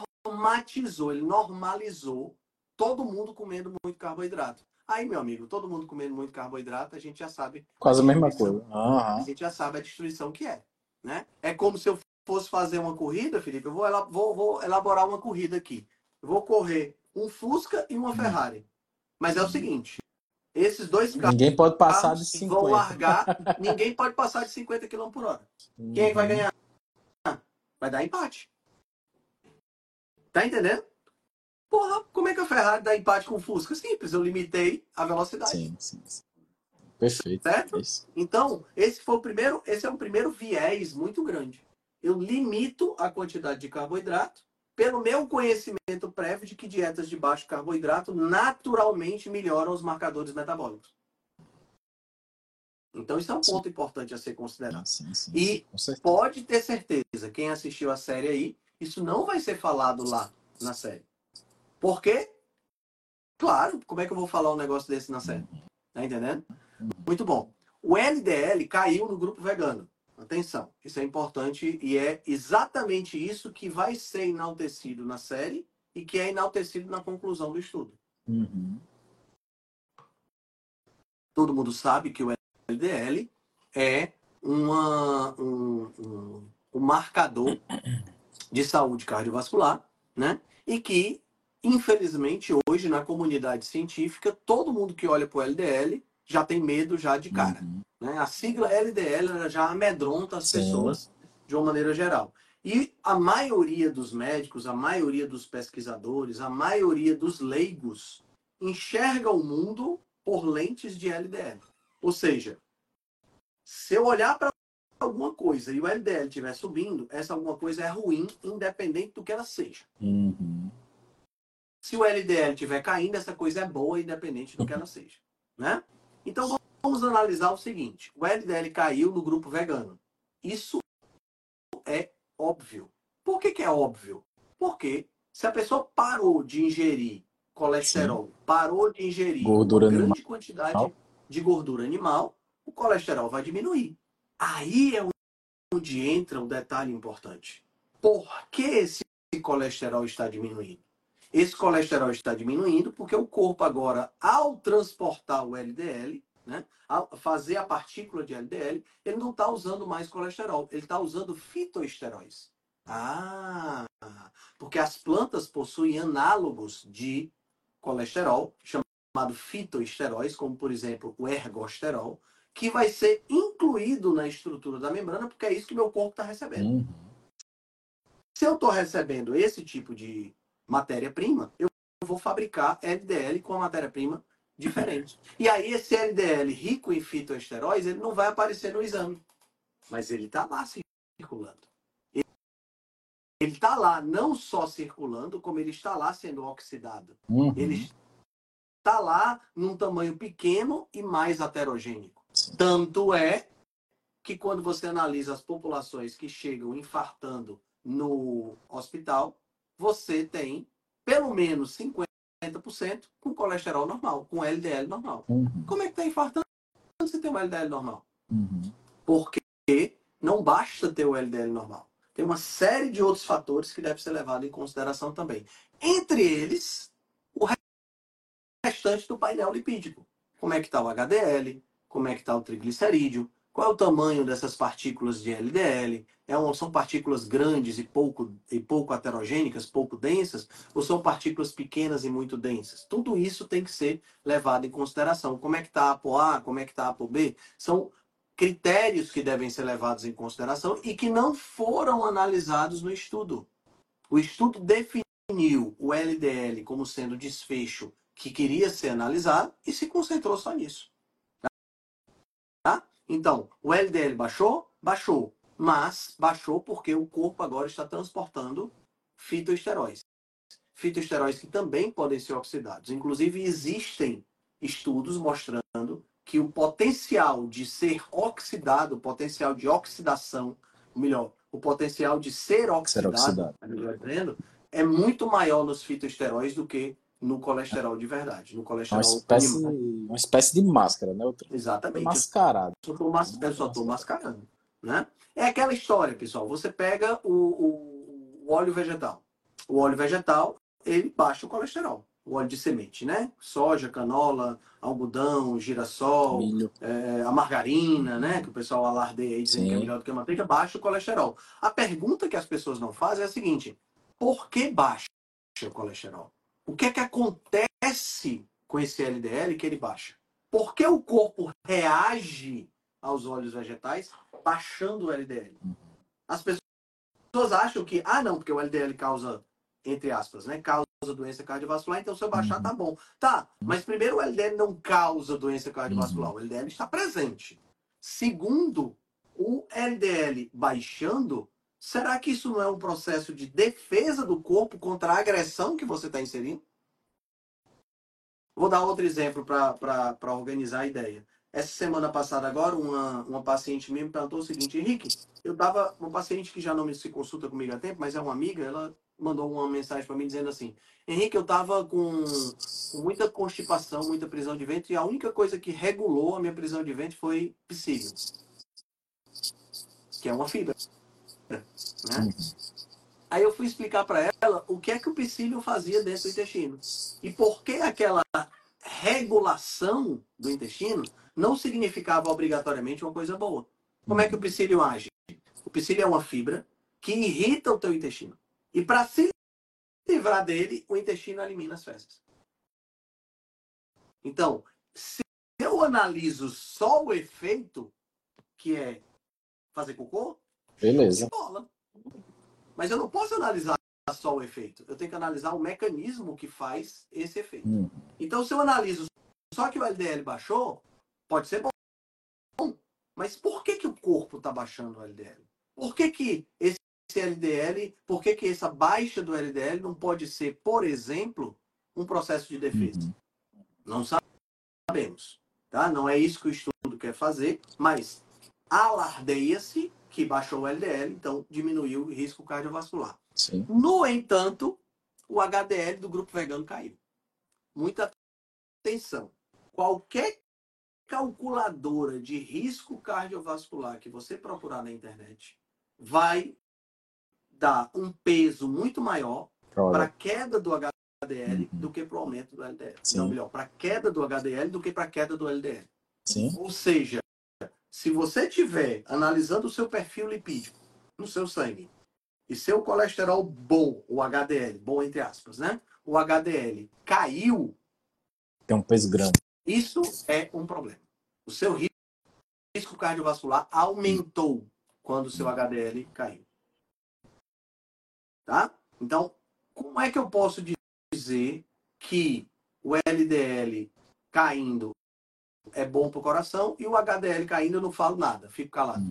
normalizou todo mundo comendo muito carboidrato. Aí, meu amigo, todo mundo comendo muito carboidrato, a gente já sabe... Quase a mesma coisa. A gente já sabe a destruição que é, né? É como se eu fosse fazer uma corrida, Felipe, eu vou elaborar uma corrida aqui. Eu vou correr um Fusca e uma Ferrari. Mas é o seguinte, esses dois carros ninguém pode passar de 50. Vão largar, ninguém pode passar de 50 km por hora. Quem é que vai ganhar? Vai dar empate. Tá entendendo? Porra, como é que a Ferrari dá empate com o Fusca? Simples, eu limitei a velocidade. Sim. Perfeito. Certo? Então, esse é o primeiro viés muito grande. Eu limito a quantidade de carboidrato pelo meu conhecimento prévio de que dietas de baixo carboidrato naturalmente melhoram os marcadores metabólicos. Então, isso é um ponto importante a ser considerado. E pode ter certeza, quem assistiu a série aí, isso não vai ser falado lá na série. Por quê? Claro, como é que eu vou falar um negócio desse na série? Tá entendendo? Muito bom. O LDL caiu no grupo vegano. Atenção, isso é importante e é exatamente isso que vai ser enaltecido na série e que é enaltecido na conclusão do estudo. Uhum. Todo mundo sabe que o LDL é um marcador de saúde cardiovascular, né? E que, infelizmente, hoje na comunidade científica, todo mundo que olha para o LDL já tem medo já de cara. Uhum. Né? A sigla LDL ela já amedronta as Sim. pessoas de uma maneira geral. E a maioria dos médicos, a maioria dos pesquisadores, a maioria dos leigos enxerga o mundo por lentes de LDL. Ou seja, se eu olhar para alguma coisa e o LDL estiver subindo, essa alguma coisa é ruim, independente do que ela seja. Uhum. Se o LDL estiver caindo, essa coisa é boa, independente do que ela seja. Né? Então vamos analisar o seguinte: o LDL caiu no grupo vegano. Isso é óbvio. Por que é óbvio? Porque se a pessoa parou de ingerir colesterol, parou de ingerir Gordura uma grande animal. quantidade de gordura animal, o colesterol vai diminuir. Aí é onde entra um detalhe importante. Por que esse colesterol está diminuindo? Esse colesterol está diminuindo porque o corpo agora, ao transportar o LDL, né, ao fazer a partícula de LDL, ele não está usando mais colesterol, ele está usando fitoesteróis. Ah, porque as plantas possuem análogos de colesterol, chamado fitoesteróis, como por exemplo o ergosterol, que vai ser incluído na estrutura da membrana, porque é isso que meu corpo está recebendo. Uhum. Se eu estou recebendo esse tipo de matéria-prima, eu vou fabricar LDL com a matéria-prima diferente. E aí esse LDL rico em fitoesteróis, ele não vai aparecer no exame, mas ele está lá circulando. Ele está lá não só circulando, como ele está lá sendo oxidado. Uhum. Ele está lá num tamanho pequeno e mais heterogênico. Tanto é que quando você analisa as populações que chegam infartando no hospital, você tem pelo menos 50% com colesterol normal, com LDL normal. Uhum. Como é que está infartando se você tem um LDL normal? Uhum. Porque não basta ter o LDL normal. Tem uma série de outros fatores que devem ser levados em consideração também. Entre eles, o restante do painel lipídico. Como é que está o HDL? Como é que está o triglicerídeo? Qual é o tamanho dessas partículas de LDL? São partículas grandes e pouco heterogênicas, pouco densas? Ou são partículas pequenas e muito densas? Tudo isso tem que ser levado em consideração. Como é que está a ApoA? Como é que está a ApoB? São critérios que devem ser levados em consideração e que não foram analisados no estudo. O estudo definiu o LDL como sendo desfecho que queria ser analisado e se concentrou só nisso. Tá? Então, o LDL baixou? Baixou. Mas baixou porque o corpo agora está transportando fitoesteróis. Fitoesteróis que também podem ser oxidados. Inclusive, existem estudos mostrando que o potencial de ser oxidado, o potencial de oxidação, ou melhor, o potencial de ser oxidado, melhor dizendo, é muito maior nos fitoesteróis do que no colesterol de verdade, no colesterol animal. Uma espécie de máscara, né? Exatamente. Mascarado. Eu só estou mascarando. Né? É aquela história, pessoal. Você pega o óleo vegetal. O óleo vegetal, ele baixa o colesterol. O óleo de semente, né? Soja, canola, algodão, girassol, Milho. A margarina, né? Que o pessoal alardeia aí dizendo que é melhor do que a manteiga, baixa o colesterol. A pergunta que as pessoas não fazem é a seguinte: por que baixa o colesterol? O que é que acontece com esse LDL que ele baixa? Por que o corpo reage aos óleos vegetais baixando o LDL? As pessoas acham que, não, porque o LDL causa, entre aspas, né, causa doença cardiovascular, então se eu baixar tá bom. Tá, mas primeiro o LDL não causa doença cardiovascular, o LDL está presente. Segundo, o LDL baixando, será que isso não é um processo de defesa do corpo contra a agressão que você está inserindo? Vou dar outro exemplo para organizar a ideia. Essa semana passada agora, uma paciente minha me perguntou o seguinte: Henrique, uma paciente que já não se consulta comigo há tempo, mas é uma amiga, ela mandou uma mensagem para mim dizendo assim: Henrique, eu estava com muita constipação, muita prisão de ventre, e a única coisa que regulou a minha prisão de ventre foi psílio. que é uma fibra, né? Aí eu fui explicar para ela o que é que o psyllium fazia dentro do intestino. E por que aquela regulação do intestino não significava obrigatoriamente uma coisa boa. Como é que o psyllium age? O psyllium é uma fibra que irrita o teu intestino. E para se livrar dele, o intestino elimina as fezes. Então, se eu analiso só o efeito, que é fazer cocô, Beleza. bola. Mas eu não posso analisar só o efeito. Eu tenho que analisar o mecanismo que faz esse efeito. Então, se eu analiso só que o LDL baixou, pode ser bom. Mas por que o corpo está baixando o LDL? Por que esse LDL, por que essa baixa do LDL não pode ser, por exemplo, um processo de defesa? Não sabemos. Tá? Não é isso que o estudo quer fazer, mas alardeia-se que baixou o LDL, então diminuiu o risco cardiovascular. Sim. No entanto, o HDL do grupo vegano caiu. Muita atenção. Qualquer calculadora de risco cardiovascular que você procurar na internet vai dar um peso muito maior para a queda do HDL do que para o aumento do LDL. Sim. Não, melhor, para a queda do HDL do que para a queda do LDL. Sim. Ou seja, se você estiver analisando o seu perfil lipídico no seu sangue e seu colesterol bom, o HDL, bom entre aspas, né? O HDL caiu, Tem um peso grande. isso é um problema. O seu risco cardiovascular aumentou quando o seu HDL caiu. Tá? Então, como é que eu posso dizer que o LDL caindo é bom para o coração e o HDL caindo eu não falo nada, fico calado?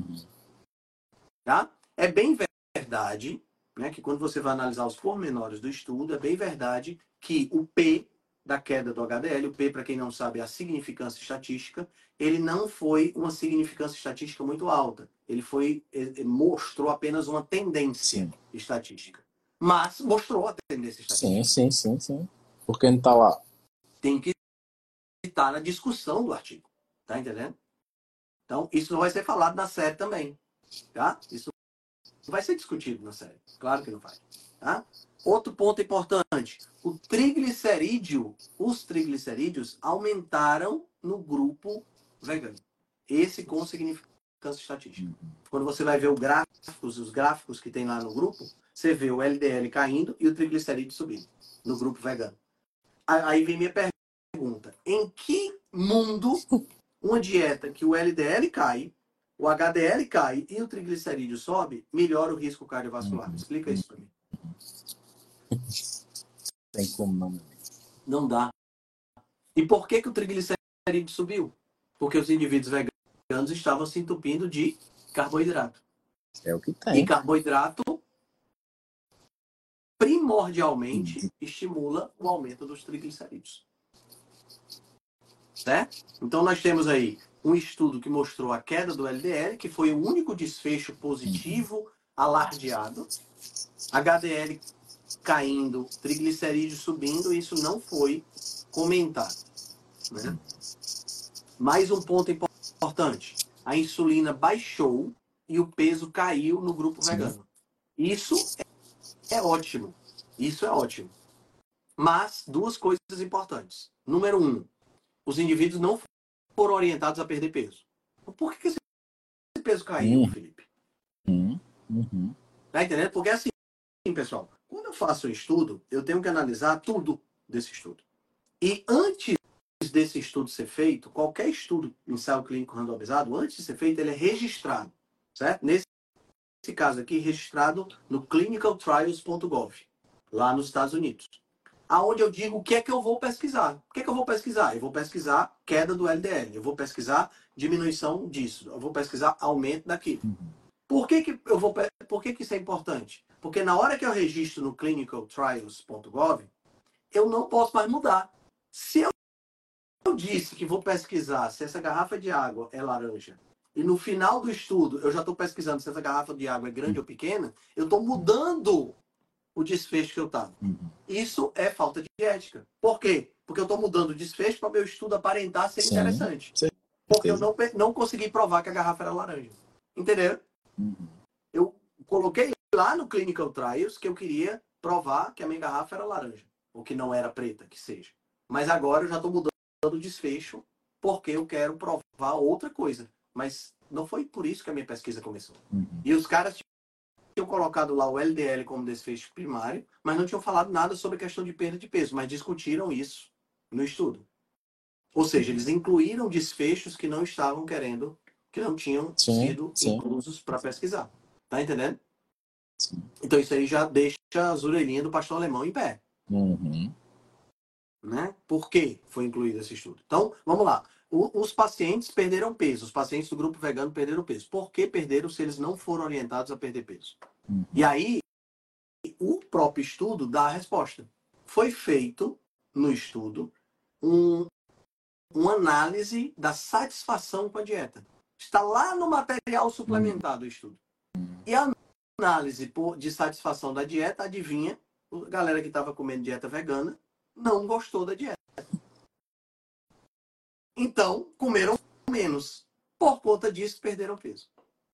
Tá? É bem verdade, né, que quando você vai analisar os pormenores do estudo, é bem verdade que o P da queda do HDL, o P, para quem não sabe, é a significância estatística, ele não foi uma significância estatística muito alta. Ele mostrou apenas uma tendência estatística. Mas mostrou a tendência estatística. Sim. Por que não está lá? Tem que estar na discussão do artigo. Tá entendendo? Então, isso não vai ser falado na série também. Tá? Isso não vai ser discutido na série. Claro que não vai. Tá? Outro ponto importante. Os triglicerídeos aumentaram no grupo vegano. Esse com significância estatística. Quando você vai ver os gráficos que tem lá no grupo, você vê o LDL caindo e o triglicerídeo subindo no grupo vegano. Aí vem minha pergunta. Em que mundo uma dieta que o LDL cai, o HDL cai e o triglicerídeo sobe, melhora o risco cardiovascular? Explica isso para mim. Tem como não. Não dá. E por que o triglicerídeo subiu? Porque os indivíduos veganos estavam se entupindo de carboidrato. É o que tem. E carboidrato, primordialmente, estimula o aumento dos triglicerídeos. Certo? Então nós temos aí um estudo que mostrou a queda do LDL, que foi o único desfecho positivo alardeado. HDL caindo, triglicerídeos subindo, isso não foi comentado. Né? Mais um ponto importante. A insulina baixou e o peso caiu no grupo vegano. Isso é ótimo. Isso é ótimo. Mas duas coisas importantes. Número 1, os indivíduos não foram orientados a perder peso. Por que esse peso caiu, Felipe? Tá entendendo? Porque assim, pessoal, quando eu faço um estudo, eu tenho que analisar tudo desse estudo. E antes desse estudo ser feito, qualquer estudo ensaio clínico randomizado, antes de ser feito, ele é registrado. Certo? Nesse caso aqui, registrado no clinicaltrials.gov, lá nos Estados Unidos. Aonde eu digo o que é que eu vou pesquisar. O que é que eu vou pesquisar? Eu vou pesquisar queda do LDL, eu vou pesquisar diminuição disso, eu vou pesquisar aumento daquilo. Por que isso é importante? Porque na hora que eu registro no clinicaltrials.gov, eu não posso mais mudar. Se eu disse que vou pesquisar se essa garrafa de água é laranja, e no final do estudo eu já estou pesquisando se essa garrafa de água é grande ou pequena, eu estou mudando o desfecho que eu estava. Isso é falta de ética. Por quê? Porque eu estou mudando o desfecho para o meu estudo aparentar ser interessante. Porque eu não consegui provar que a garrafa era laranja. Entendeu? Eu coloquei lá no Clinical Trials que eu queria provar que a minha garrafa era laranja, ou que não era preta, que seja. Mas agora eu já estou mudando o desfecho porque eu quero provar outra coisa. Mas não foi por isso que a minha pesquisa começou. E os caras tinham colocado lá o LDL como desfecho primário, mas não tinham falado nada sobre a questão de perda de peso, mas discutiram isso no estudo. Ou seja, eles incluíram desfechos que não estavam querendo, que não tinham sido inclusos para pesquisar. Tá entendendo? Sim. Então isso aí já deixa as orelhinhas do pastor alemão em pé. Né? Por que foi incluído esse estudo? Então, vamos lá. Os pacientes perderam peso. Os pacientes do grupo vegano perderam peso. Por que perderam se eles não foram orientados a perder peso? E aí, o próprio estudo dá a resposta. Foi feito no estudo uma análise da satisfação com a dieta. Está lá no material suplementar do estudo. E a análise de satisfação da dieta, adivinha, a galera que estava comendo dieta vegana não gostou da dieta. Então, comeram menos. Por conta disso, perderam peso.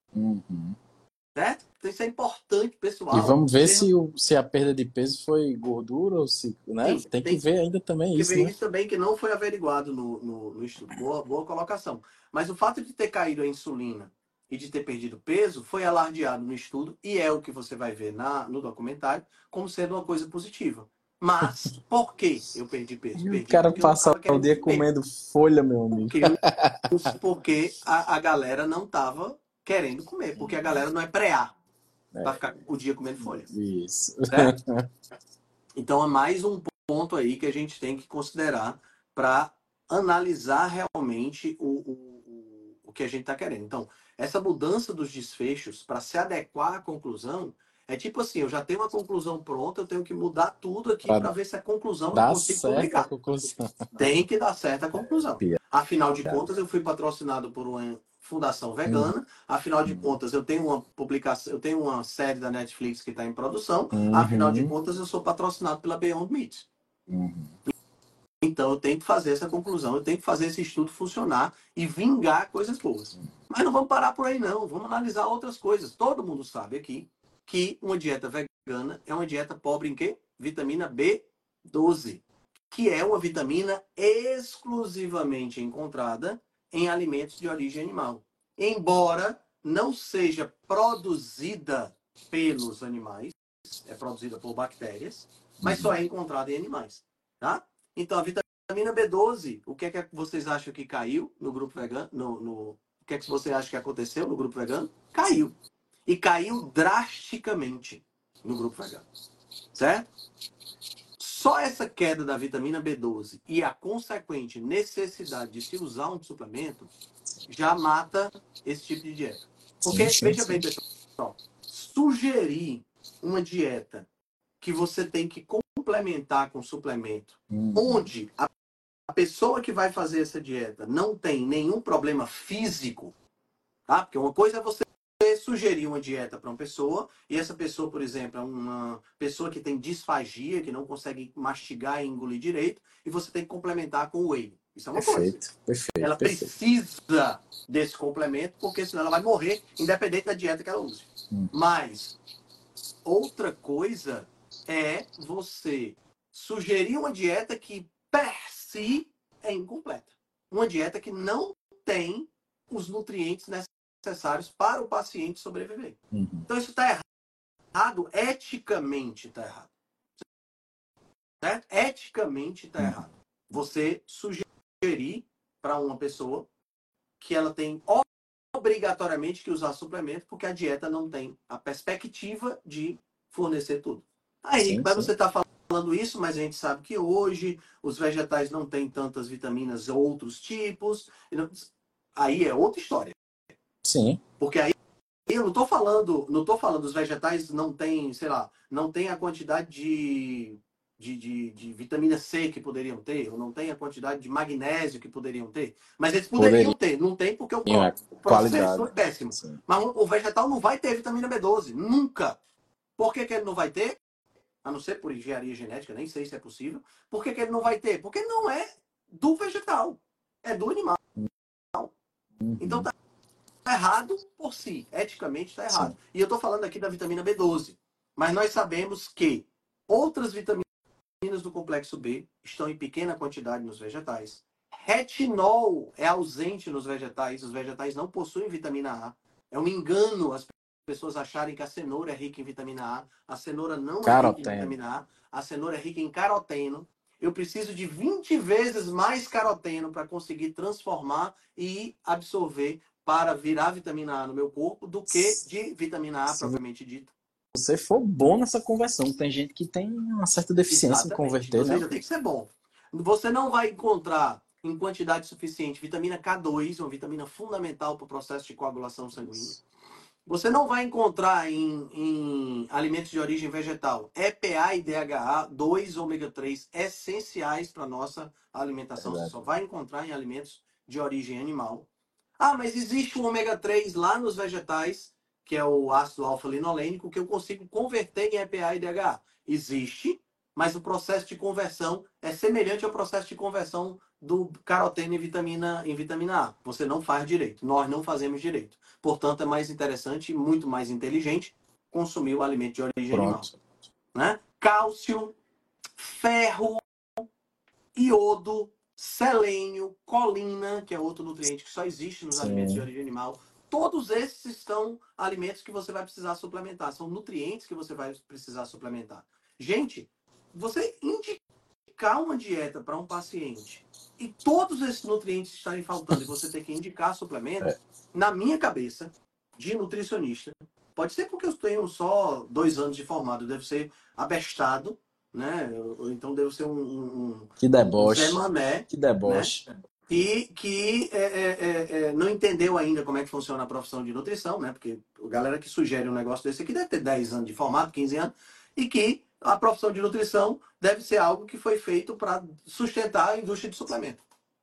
Certo? Então, isso é importante, pessoal. E vamos ver se a perda de peso foi gordura ou se. Né? Sim, tem que ver ainda também isso. Tem que ver né? isso também, que não foi averiguado no estudo. Boa colocação. Mas o fato de ter caído a insulina e de ter perdido peso foi alardeado no estudo, e é o que você vai ver no documentário, como sendo uma coisa positiva. Mas, por que eu perdi peso? O Perdi cara porque eu não passa estava o querendo dia comer. comendo folha, meu amigo. Porque a galera não estava querendo comer. Porque a galera não é pré-A para ficar o dia comendo folha. Isso. Certo? Então é mais um ponto aí que a gente tem que considerar para analisar realmente o que a gente está querendo. Então, essa mudança dos desfechos para se adequar à conclusão é tipo assim, eu já tenho uma conclusão pronta, eu tenho que mudar tudo aqui para ver se a conclusão eu Dá consigo certo a publicar. conclusão. Tem que dar certo a conclusão. Afinal de contas, eu fui patrocinado por uma fundação vegana. Afinal de contas, eu tenho uma publicação, eu tenho uma série da Netflix que está em produção. Afinal de contas, eu sou patrocinado pela Beyond Meat. Então, eu tenho que fazer essa conclusão, eu tenho que fazer esse estudo funcionar e vingar coisas boas. Mas não vamos parar por aí, não. Vamos analisar outras coisas. Todo mundo sabe aqui que uma dieta vegana é uma dieta pobre em quê? Vitamina B12, que é uma vitamina exclusivamente encontrada em alimentos de origem animal. Embora não seja produzida pelos animais, é produzida por bactérias, mas só é encontrada em animais. Tá? Então, a vitamina B12, o que é que vocês acham que caiu no grupo vegano? O que é que você acha que aconteceu no grupo vegano? Caiu. E caiu drasticamente no grupo vegano. Certo? Só essa queda da vitamina B12 e a consequente necessidade de se usar um suplemento já mata esse tipo de dieta. Porque, veja bem, pessoal, sugerir uma dieta que você tem que complementar com suplemento, onde a pessoa que vai fazer essa dieta não tem nenhum problema físico, tá? Porque uma coisa é você sugerir uma dieta para uma pessoa e essa pessoa, por exemplo, é uma pessoa que tem disfagia, que não consegue mastigar e engolir direito, e você tem que complementar com whey. Isso é uma coisa. Ela precisa desse complemento, porque senão ela vai morrer, independente da dieta que ela use. Mas outra coisa é você sugerir uma dieta que, per si, é incompleta. Uma dieta que não tem os nutrientes necessários para o paciente sobreviver. Então, isso está errado, eticamente está errado. Certo? Eticamente está errado. Você sugerir para uma pessoa que ela tem obrigatoriamente que usar suplemento, porque a dieta não tem a perspectiva de fornecer tudo. Aí, mas você está falando isso, mas a gente sabe que hoje os vegetais não têm tantas vitaminas, outros tipos. Aí é outra história. Sim. Porque aí eu não estou falando os vegetais não tem, sei lá, não tem a quantidade de vitamina C que poderiam ter, ou não tem a quantidade de magnésio que poderiam ter. Mas eles poderiam ter, não tem porque o processo foi péssimo. Sim. Mas o vegetal não vai ter vitamina B12, nunca. Por que ele não vai ter? A não ser por engenharia genética, nem sei se é possível. Por que ele não vai ter? Porque não é do vegetal, é do animal. Então tá errado por si, eticamente está errado. Sim. E eu estou falando aqui da vitamina B12, mas nós sabemos que outras vitaminas do complexo B estão em pequena quantidade nos vegetais. Retinol é ausente nos vegetais, os vegetais não possuem vitamina A. É um engano as pessoas acharem que a cenoura é rica em vitamina A. A cenoura não é rica em Caroteno. vitamina A, a cenoura é rica em caroteno. Eu preciso de 20 vezes mais caroteno para conseguir transformar e absorver para virar vitamina A no meu corpo do que de vitamina A Se propriamente dita. você for bom nessa conversão, tem gente que tem uma certa deficiência em Exatamente. converter, Você né? já tem que ser bom. Você não vai encontrar em quantidade suficiente vitamina K2, uma vitamina fundamental para o processo de coagulação sanguínea. Você não vai encontrar em alimentos de origem vegetal EPA e DHA, 2 ômega 3 essenciais para a nossa alimentação. Você Verdade. só vai encontrar em alimentos de origem animal. Ah, mas existe o ômega 3 lá nos vegetais, que é o ácido alfa-linolênico, que eu consigo converter em EPA e DHA. Existe, mas o processo de conversão é semelhante ao processo de conversão do caroteno em vitamina A. Você não faz direito, nós não fazemos direito. Portanto, é mais interessante e muito mais inteligente consumir o alimento de origem animal. Pronto. Né? Cálcio, ferro, iodo, selênio, colina, que é outro nutriente que só existe nos alimentos de Sim. origem animal. Todos esses são alimentos que você vai precisar suplementar. São nutrientes que você vai precisar suplementar. Gente, você indicar uma dieta para um paciente e todos esses nutrientes estarem faltando e você ter que indicar suplemento, na minha cabeça, de nutricionista, pode ser porque eu tenho só 2 anos de formado, deve ser abestado, né? Ou então devo ser Que um Zé deboche. Mané, Que né? deboche. E que não entendeu ainda como é que funciona a profissão de nutrição, né? Porque a galera que sugere um negócio desse aqui deve ter 10 anos de formato, 15 anos, e que a profissão de nutrição deve ser algo que foi feito para sustentar a indústria de suplemento.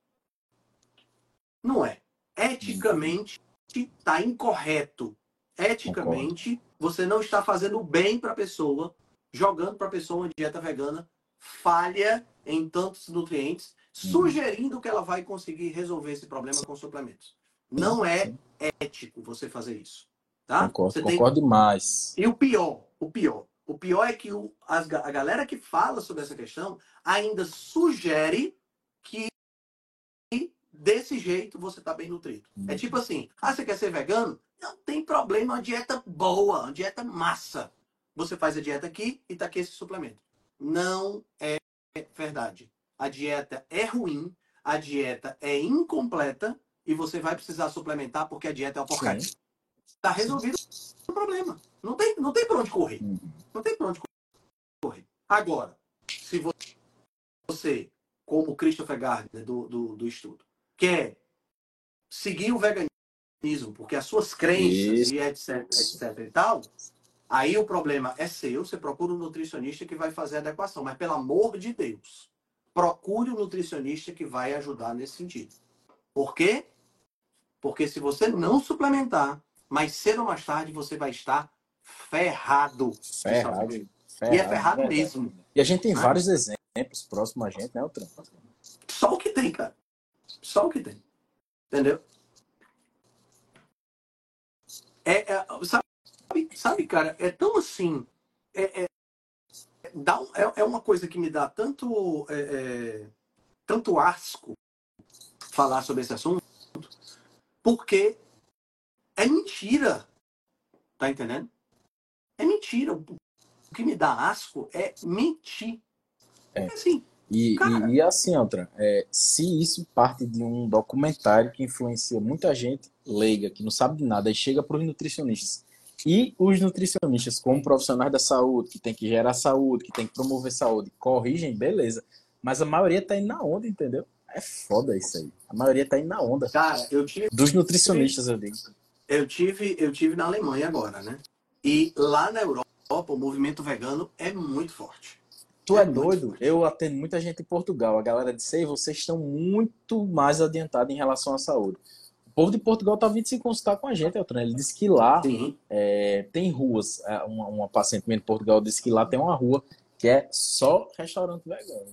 Não é. Eticamente está incorreto. Concordo. Eticamente, você não está fazendo bem para a pessoa, jogando para a pessoa uma dieta vegana falha em tantos nutrientes, sugerindo que ela vai conseguir resolver esse problema com suplementos. Não é Sim. ético você fazer isso. Tá? Concordo, Você tem... concordo demais. E o pior é que a galera que fala sobre essa questão ainda sugere que desse jeito você tá bem nutrido. É tipo assim, você quer ser vegano? Não tem problema, uma dieta boa, uma dieta massa. Você faz a dieta aqui e tá aqui esse suplemento. Não é verdade. A dieta é ruim, a dieta é incompleta e você vai precisar suplementar porque a dieta é uma porcaria. Sim. Tá resolvido o problema. Não tem pra onde correr. Não tem pra onde correr. Agora, se você, como Christopher Gardner do estudo, quer seguir o veganismo, porque as suas crenças Isso. e etc e tal, aí o problema é seu, você procura um nutricionista que vai fazer a adequação. Mas, pelo amor de Deus, procure um nutricionista que vai ajudar nesse sentido. Por quê? Porque se você não suplementar, mais cedo ou mais tarde você vai estar ferrado de saúde. Ferrado. E é ferrado Verdade. mesmo. E a gente tem Né? vários exemplos próximos a gente, né, Altran? Só o que tem, cara. Só o que tem. Entendeu? Sabe, cara, é tão assim. É uma coisa que me dá tanto asco falar sobre esse assunto, porque é mentira. Tá entendendo? É mentira. O que me dá asco é mentir. É assim. E assim, Altran, se isso parte de um documentário que influencia muita gente leiga, que não sabe de nada, e chega para os nutricionistas, e os nutricionistas, como profissionais da saúde, que tem que gerar saúde, que tem que promover saúde, corrigem, beleza. Mas a maioria tá indo na onda, entendeu? É foda isso aí. A maioria tá indo na onda. Cara, Dos nutricionistas, eu digo. eu tive na Alemanha agora, né? E lá na Europa, o movimento vegano é muito forte. Tu é doido? Eu atendo muita gente em Portugal. A galera disse, ei, vocês estão muito mais adiantados em relação à saúde. O povo de Portugal tá vindo se consultar com a gente, Elton. Ele disse que lá tem ruas. Uma paciente minha de Portugal disse que lá tem uma rua que é só restaurante vegano.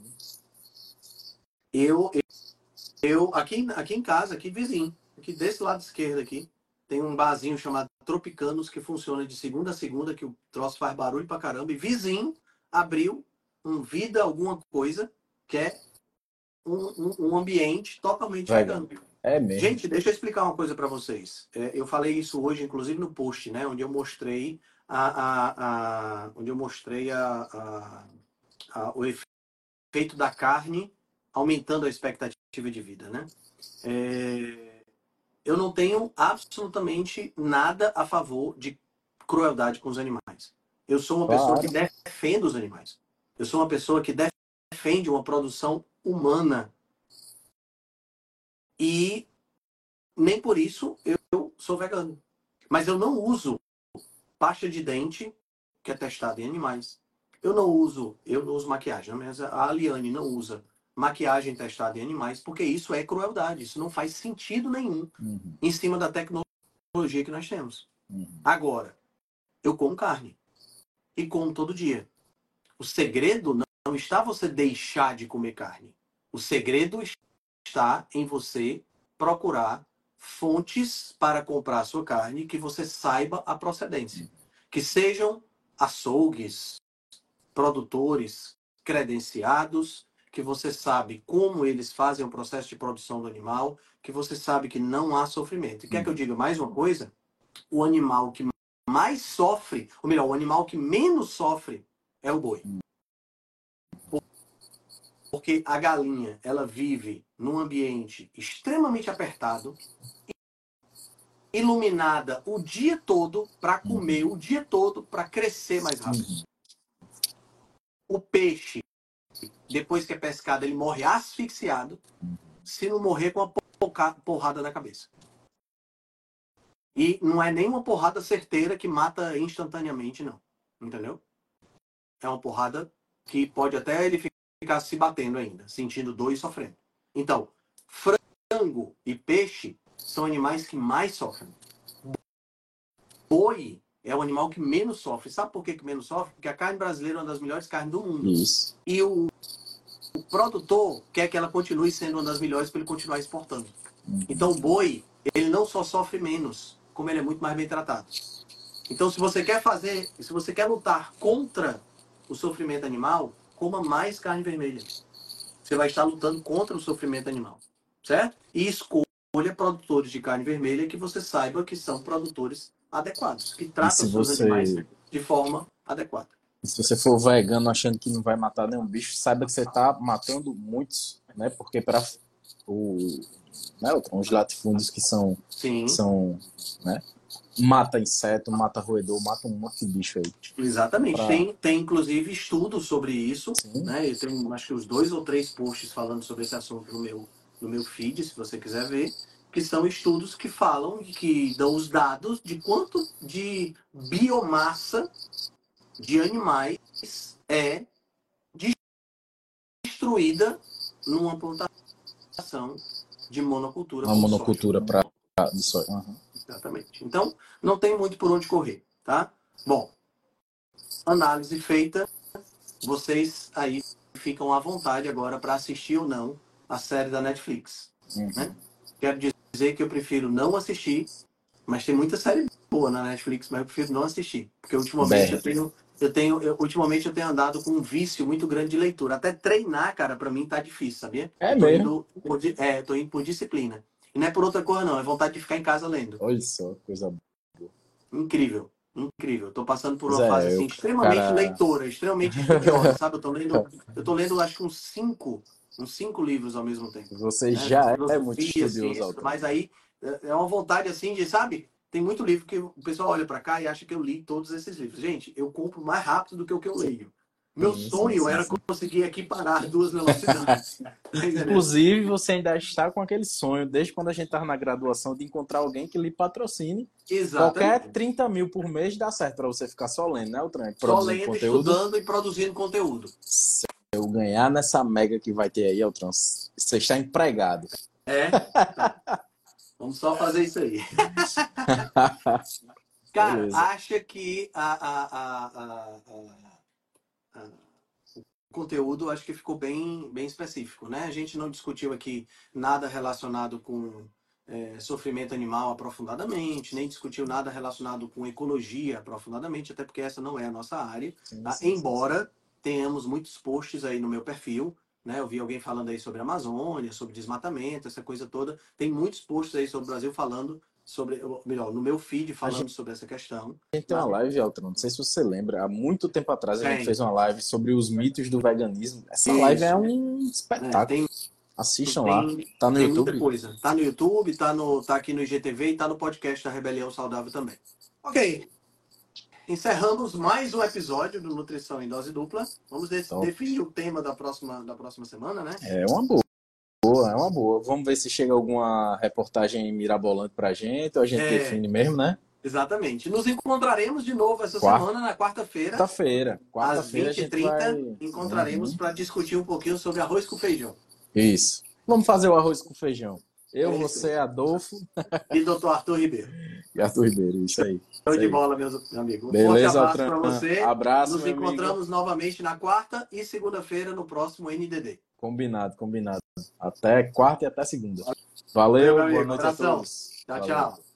Eu aqui em casa, aqui vizinho, aqui desse lado esquerdo aqui, tem um barzinho chamado Tropicanos que funciona de segunda a segunda, que o troço faz barulho pra caramba. E vizinho abriu um Vida Alguma Coisa, que é um ambiente totalmente Vegano. vegano. É mesmo. Gente, deixa eu explicar uma coisa para vocês. Eu falei isso hoje, inclusive no post, né, onde eu mostrei o efeito da carne aumentando a expectativa de vida, né? Eu não tenho absolutamente nada a favor de crueldade com os animais. Eu sou uma pessoa que defende os animais. Eu sou uma pessoa que defende uma produção humana. E nem por isso eu sou vegano. Mas eu não uso pasta de dente que é testada em animais. Eu não uso maquiagem, mas a Aliane não usa maquiagem testada em animais, porque isso é crueldade. Isso não faz sentido nenhum em cima da tecnologia que nós temos. Agora, eu como carne. E como todo dia. O segredo não está você deixar de comer carne. O segredo está em você procurar fontes para comprar sua carne que você saiba a procedência. Que sejam açougues, produtores credenciados, que você sabe como eles fazem o processo de produção do animal, que você sabe que não há sofrimento. E quer que eu diga mais uma coisa? O animal que mais sofre, ou melhor, o animal que menos sofre é o boi. Porque a galinha, ela vive num ambiente extremamente apertado, iluminada o dia todo para comer, o dia todo para crescer mais rápido. O peixe, depois que é pescado, ele morre asfixiado, se não morrer com uma porrada na cabeça. E não é nenhuma porrada certeira que mata instantaneamente, não. Entendeu? É uma porrada que pode até ele ficar se batendo ainda, sentindo dor e sofrendo. Então, frango e peixe são animais que mais sofrem. Boi é o animal que menos sofre. Sabe por que menos sofre? Porque a carne brasileira é uma das melhores carnes do mundo. Isso. E o produtor quer que ela continue sendo uma das melhores para ele continuar exportando. Então o boi, ele não só sofre menos, como ele é muito mais bem tratado. Então se você quer lutar contra o sofrimento animal, coma mais carne vermelha. Você vai estar lutando contra o sofrimento animal, certo? E escolha produtores de carne vermelha que você saiba que são produtores adequados, que tratam seus animais de forma adequada. E se você for vegano achando que não vai matar nenhum bicho, saiba que você está matando muitos, né? Porque para os latifúndios que são, né? Mata inseto, mata roedor, mata um monte de bicho aí. Exatamente. Tem inclusive estudos sobre isso, né? Eu tenho acho que uns 2 ou 3 posts falando sobre esse assunto no meu feed, se você quiser ver, que são estudos que falam, que dão os dados de quanto de biomassa de animais é destruída numa plantação de monocultura. Uma monocultura de soja. Exatamente. Então, não tem muito por onde correr, tá? Bom, análise feita, vocês aí ficam à vontade agora para assistir ou não a série da Netflix. Né? Quero dizer que eu prefiro não assistir, mas tem muita série boa na Netflix, mas eu prefiro não assistir. Porque ultimamente ultimamente eu tenho andado com um vício muito grande de leitura. Até treinar, cara, para mim tá difícil, sabia? Tô indo por disciplina. E não é por outra coisa, não. É vontade de ficar em casa lendo. Olha só, coisa boa. Incrível. Incrível. Tô passando por uma fase assim, extremamente leitora, extremamente estudiosa, sabe? Eu tô lendo acho que uns cinco livros ao mesmo tempo. Você já é muito estudioso. Mas aí é uma vontade assim de, sabe? Tem muito livro que o pessoal olha para cá e acha que eu li todos esses livros. Gente, eu compro mais rápido do que o que eu leio. Meu sonho era conseguir equiparar as duas velocidades. Inclusive, você ainda está com aquele sonho, desde quando a gente estava na graduação, de encontrar alguém que lhe patrocine. Exatamente. Qualquer 30 mil por mês dá certo para você ficar só lendo, né, Altran? Só lendo, estudando e produzindo conteúdo. Se eu ganhar nessa mega que vai ter aí, Altran, você está empregado. Vamos só fazer isso aí. Cara, acha que o conteúdo acho que ficou bem específico, né? A gente não discutiu aqui nada relacionado com sofrimento animal aprofundadamente, nem discutiu nada relacionado com ecologia aprofundadamente, até porque essa não é a nossa área, tá? Embora tenhamos muitos posts aí no meu perfil, né? Eu vi alguém falando aí sobre a Amazônia, sobre desmatamento, essa coisa toda. Tem muitos posts aí sobre o Brasil falando sobre, melhor, no meu feed falando sobre essa questão. A gente tem uma live, Altran, não sei se você lembra, há muito tempo atrás a gente Tem. fez uma live sobre os mitos do veganismo. Essa Isso. live é um espetáculo. Assistam lá, tá no tem YouTube. muita coisa. Tá no YouTube, tá aqui no IGTV e tá no podcast da Rebelião Saudável também. Ok. Encerramos mais um episódio do Nutrição em Dose Dupla. Vamos definir o tema da próxima semana, né? É uma boa. É uma boa. Vamos ver se chega alguma reportagem mirabolante pra gente, ou a gente define mesmo, né? Exatamente. Nos encontraremos de novo essa semana, na quarta-feira. Quarta-feira Às 20h30, vai... encontraremos para discutir um pouquinho sobre arroz com feijão. Isso. Vamos fazer o arroz com feijão. Eu, isso você, Adolfo. E Dr. Arthur Ribeiro. E Arthur Ribeiro, isso aí. Show de bola, meu amigo. Beleza, forte abraço para você. Abraço, Nos encontramos novamente na quarta e segunda-feira no próximo NDD. Combinado. Até quarta e até segunda. Valeu, boa noite Abração. a todos. Tchau.